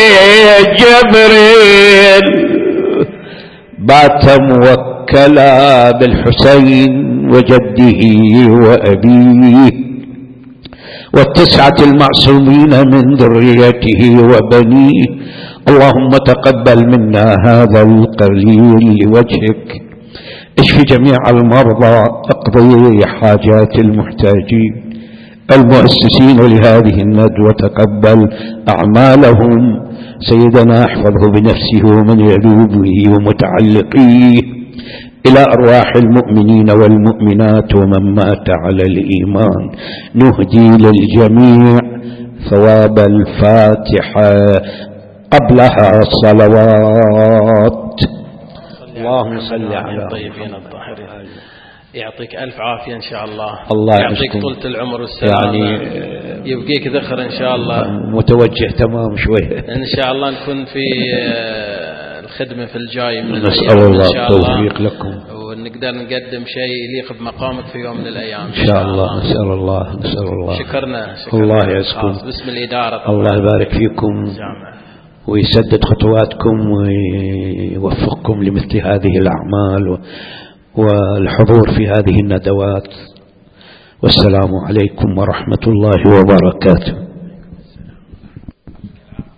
جبريل. بات موكلا بالحسين وجده وأبيه والتسعة المعصومين من ذريته وبنيه. اللهم تقبل منا هذا القليل لوجهك، اشف جميع المرضى، اقضي حاجات المحتاجين، المؤسسين لهذه الندوة تقبل أعمالهم. سيدنا احفظه بنفسه ومن يلوذ به ومتعلقيه إلى أرواح المؤمنين والمؤمنات ومن مات على الإيمان. نهدي للجميع ثواب الفاتحة قبلها الصلوات. اللهم صل على الطيبين الطاهرين. يعطيك ألف عافية إن شاء الله. الله يعطيك طولة العمر والسلامة، يعني يبقيك ذخر إن شاء الله. متوجه تمام شوية إن شاء الله نكون في الخدمة في الجاي من نسأل الله التوفيق لكم، ونقدر نقدم شيء يليق بمقامك في يوم من الأيام إن شاء الله. نسأل الله. شكرنا الله يعزكم، باسم الإدارة الله يبارك فيكم ويسدد خطواتكم ويوفقكم لمثل هذه الأعمال والحضور في هذه الندوات. والسلام عليكم ورحمة الله وبركاته.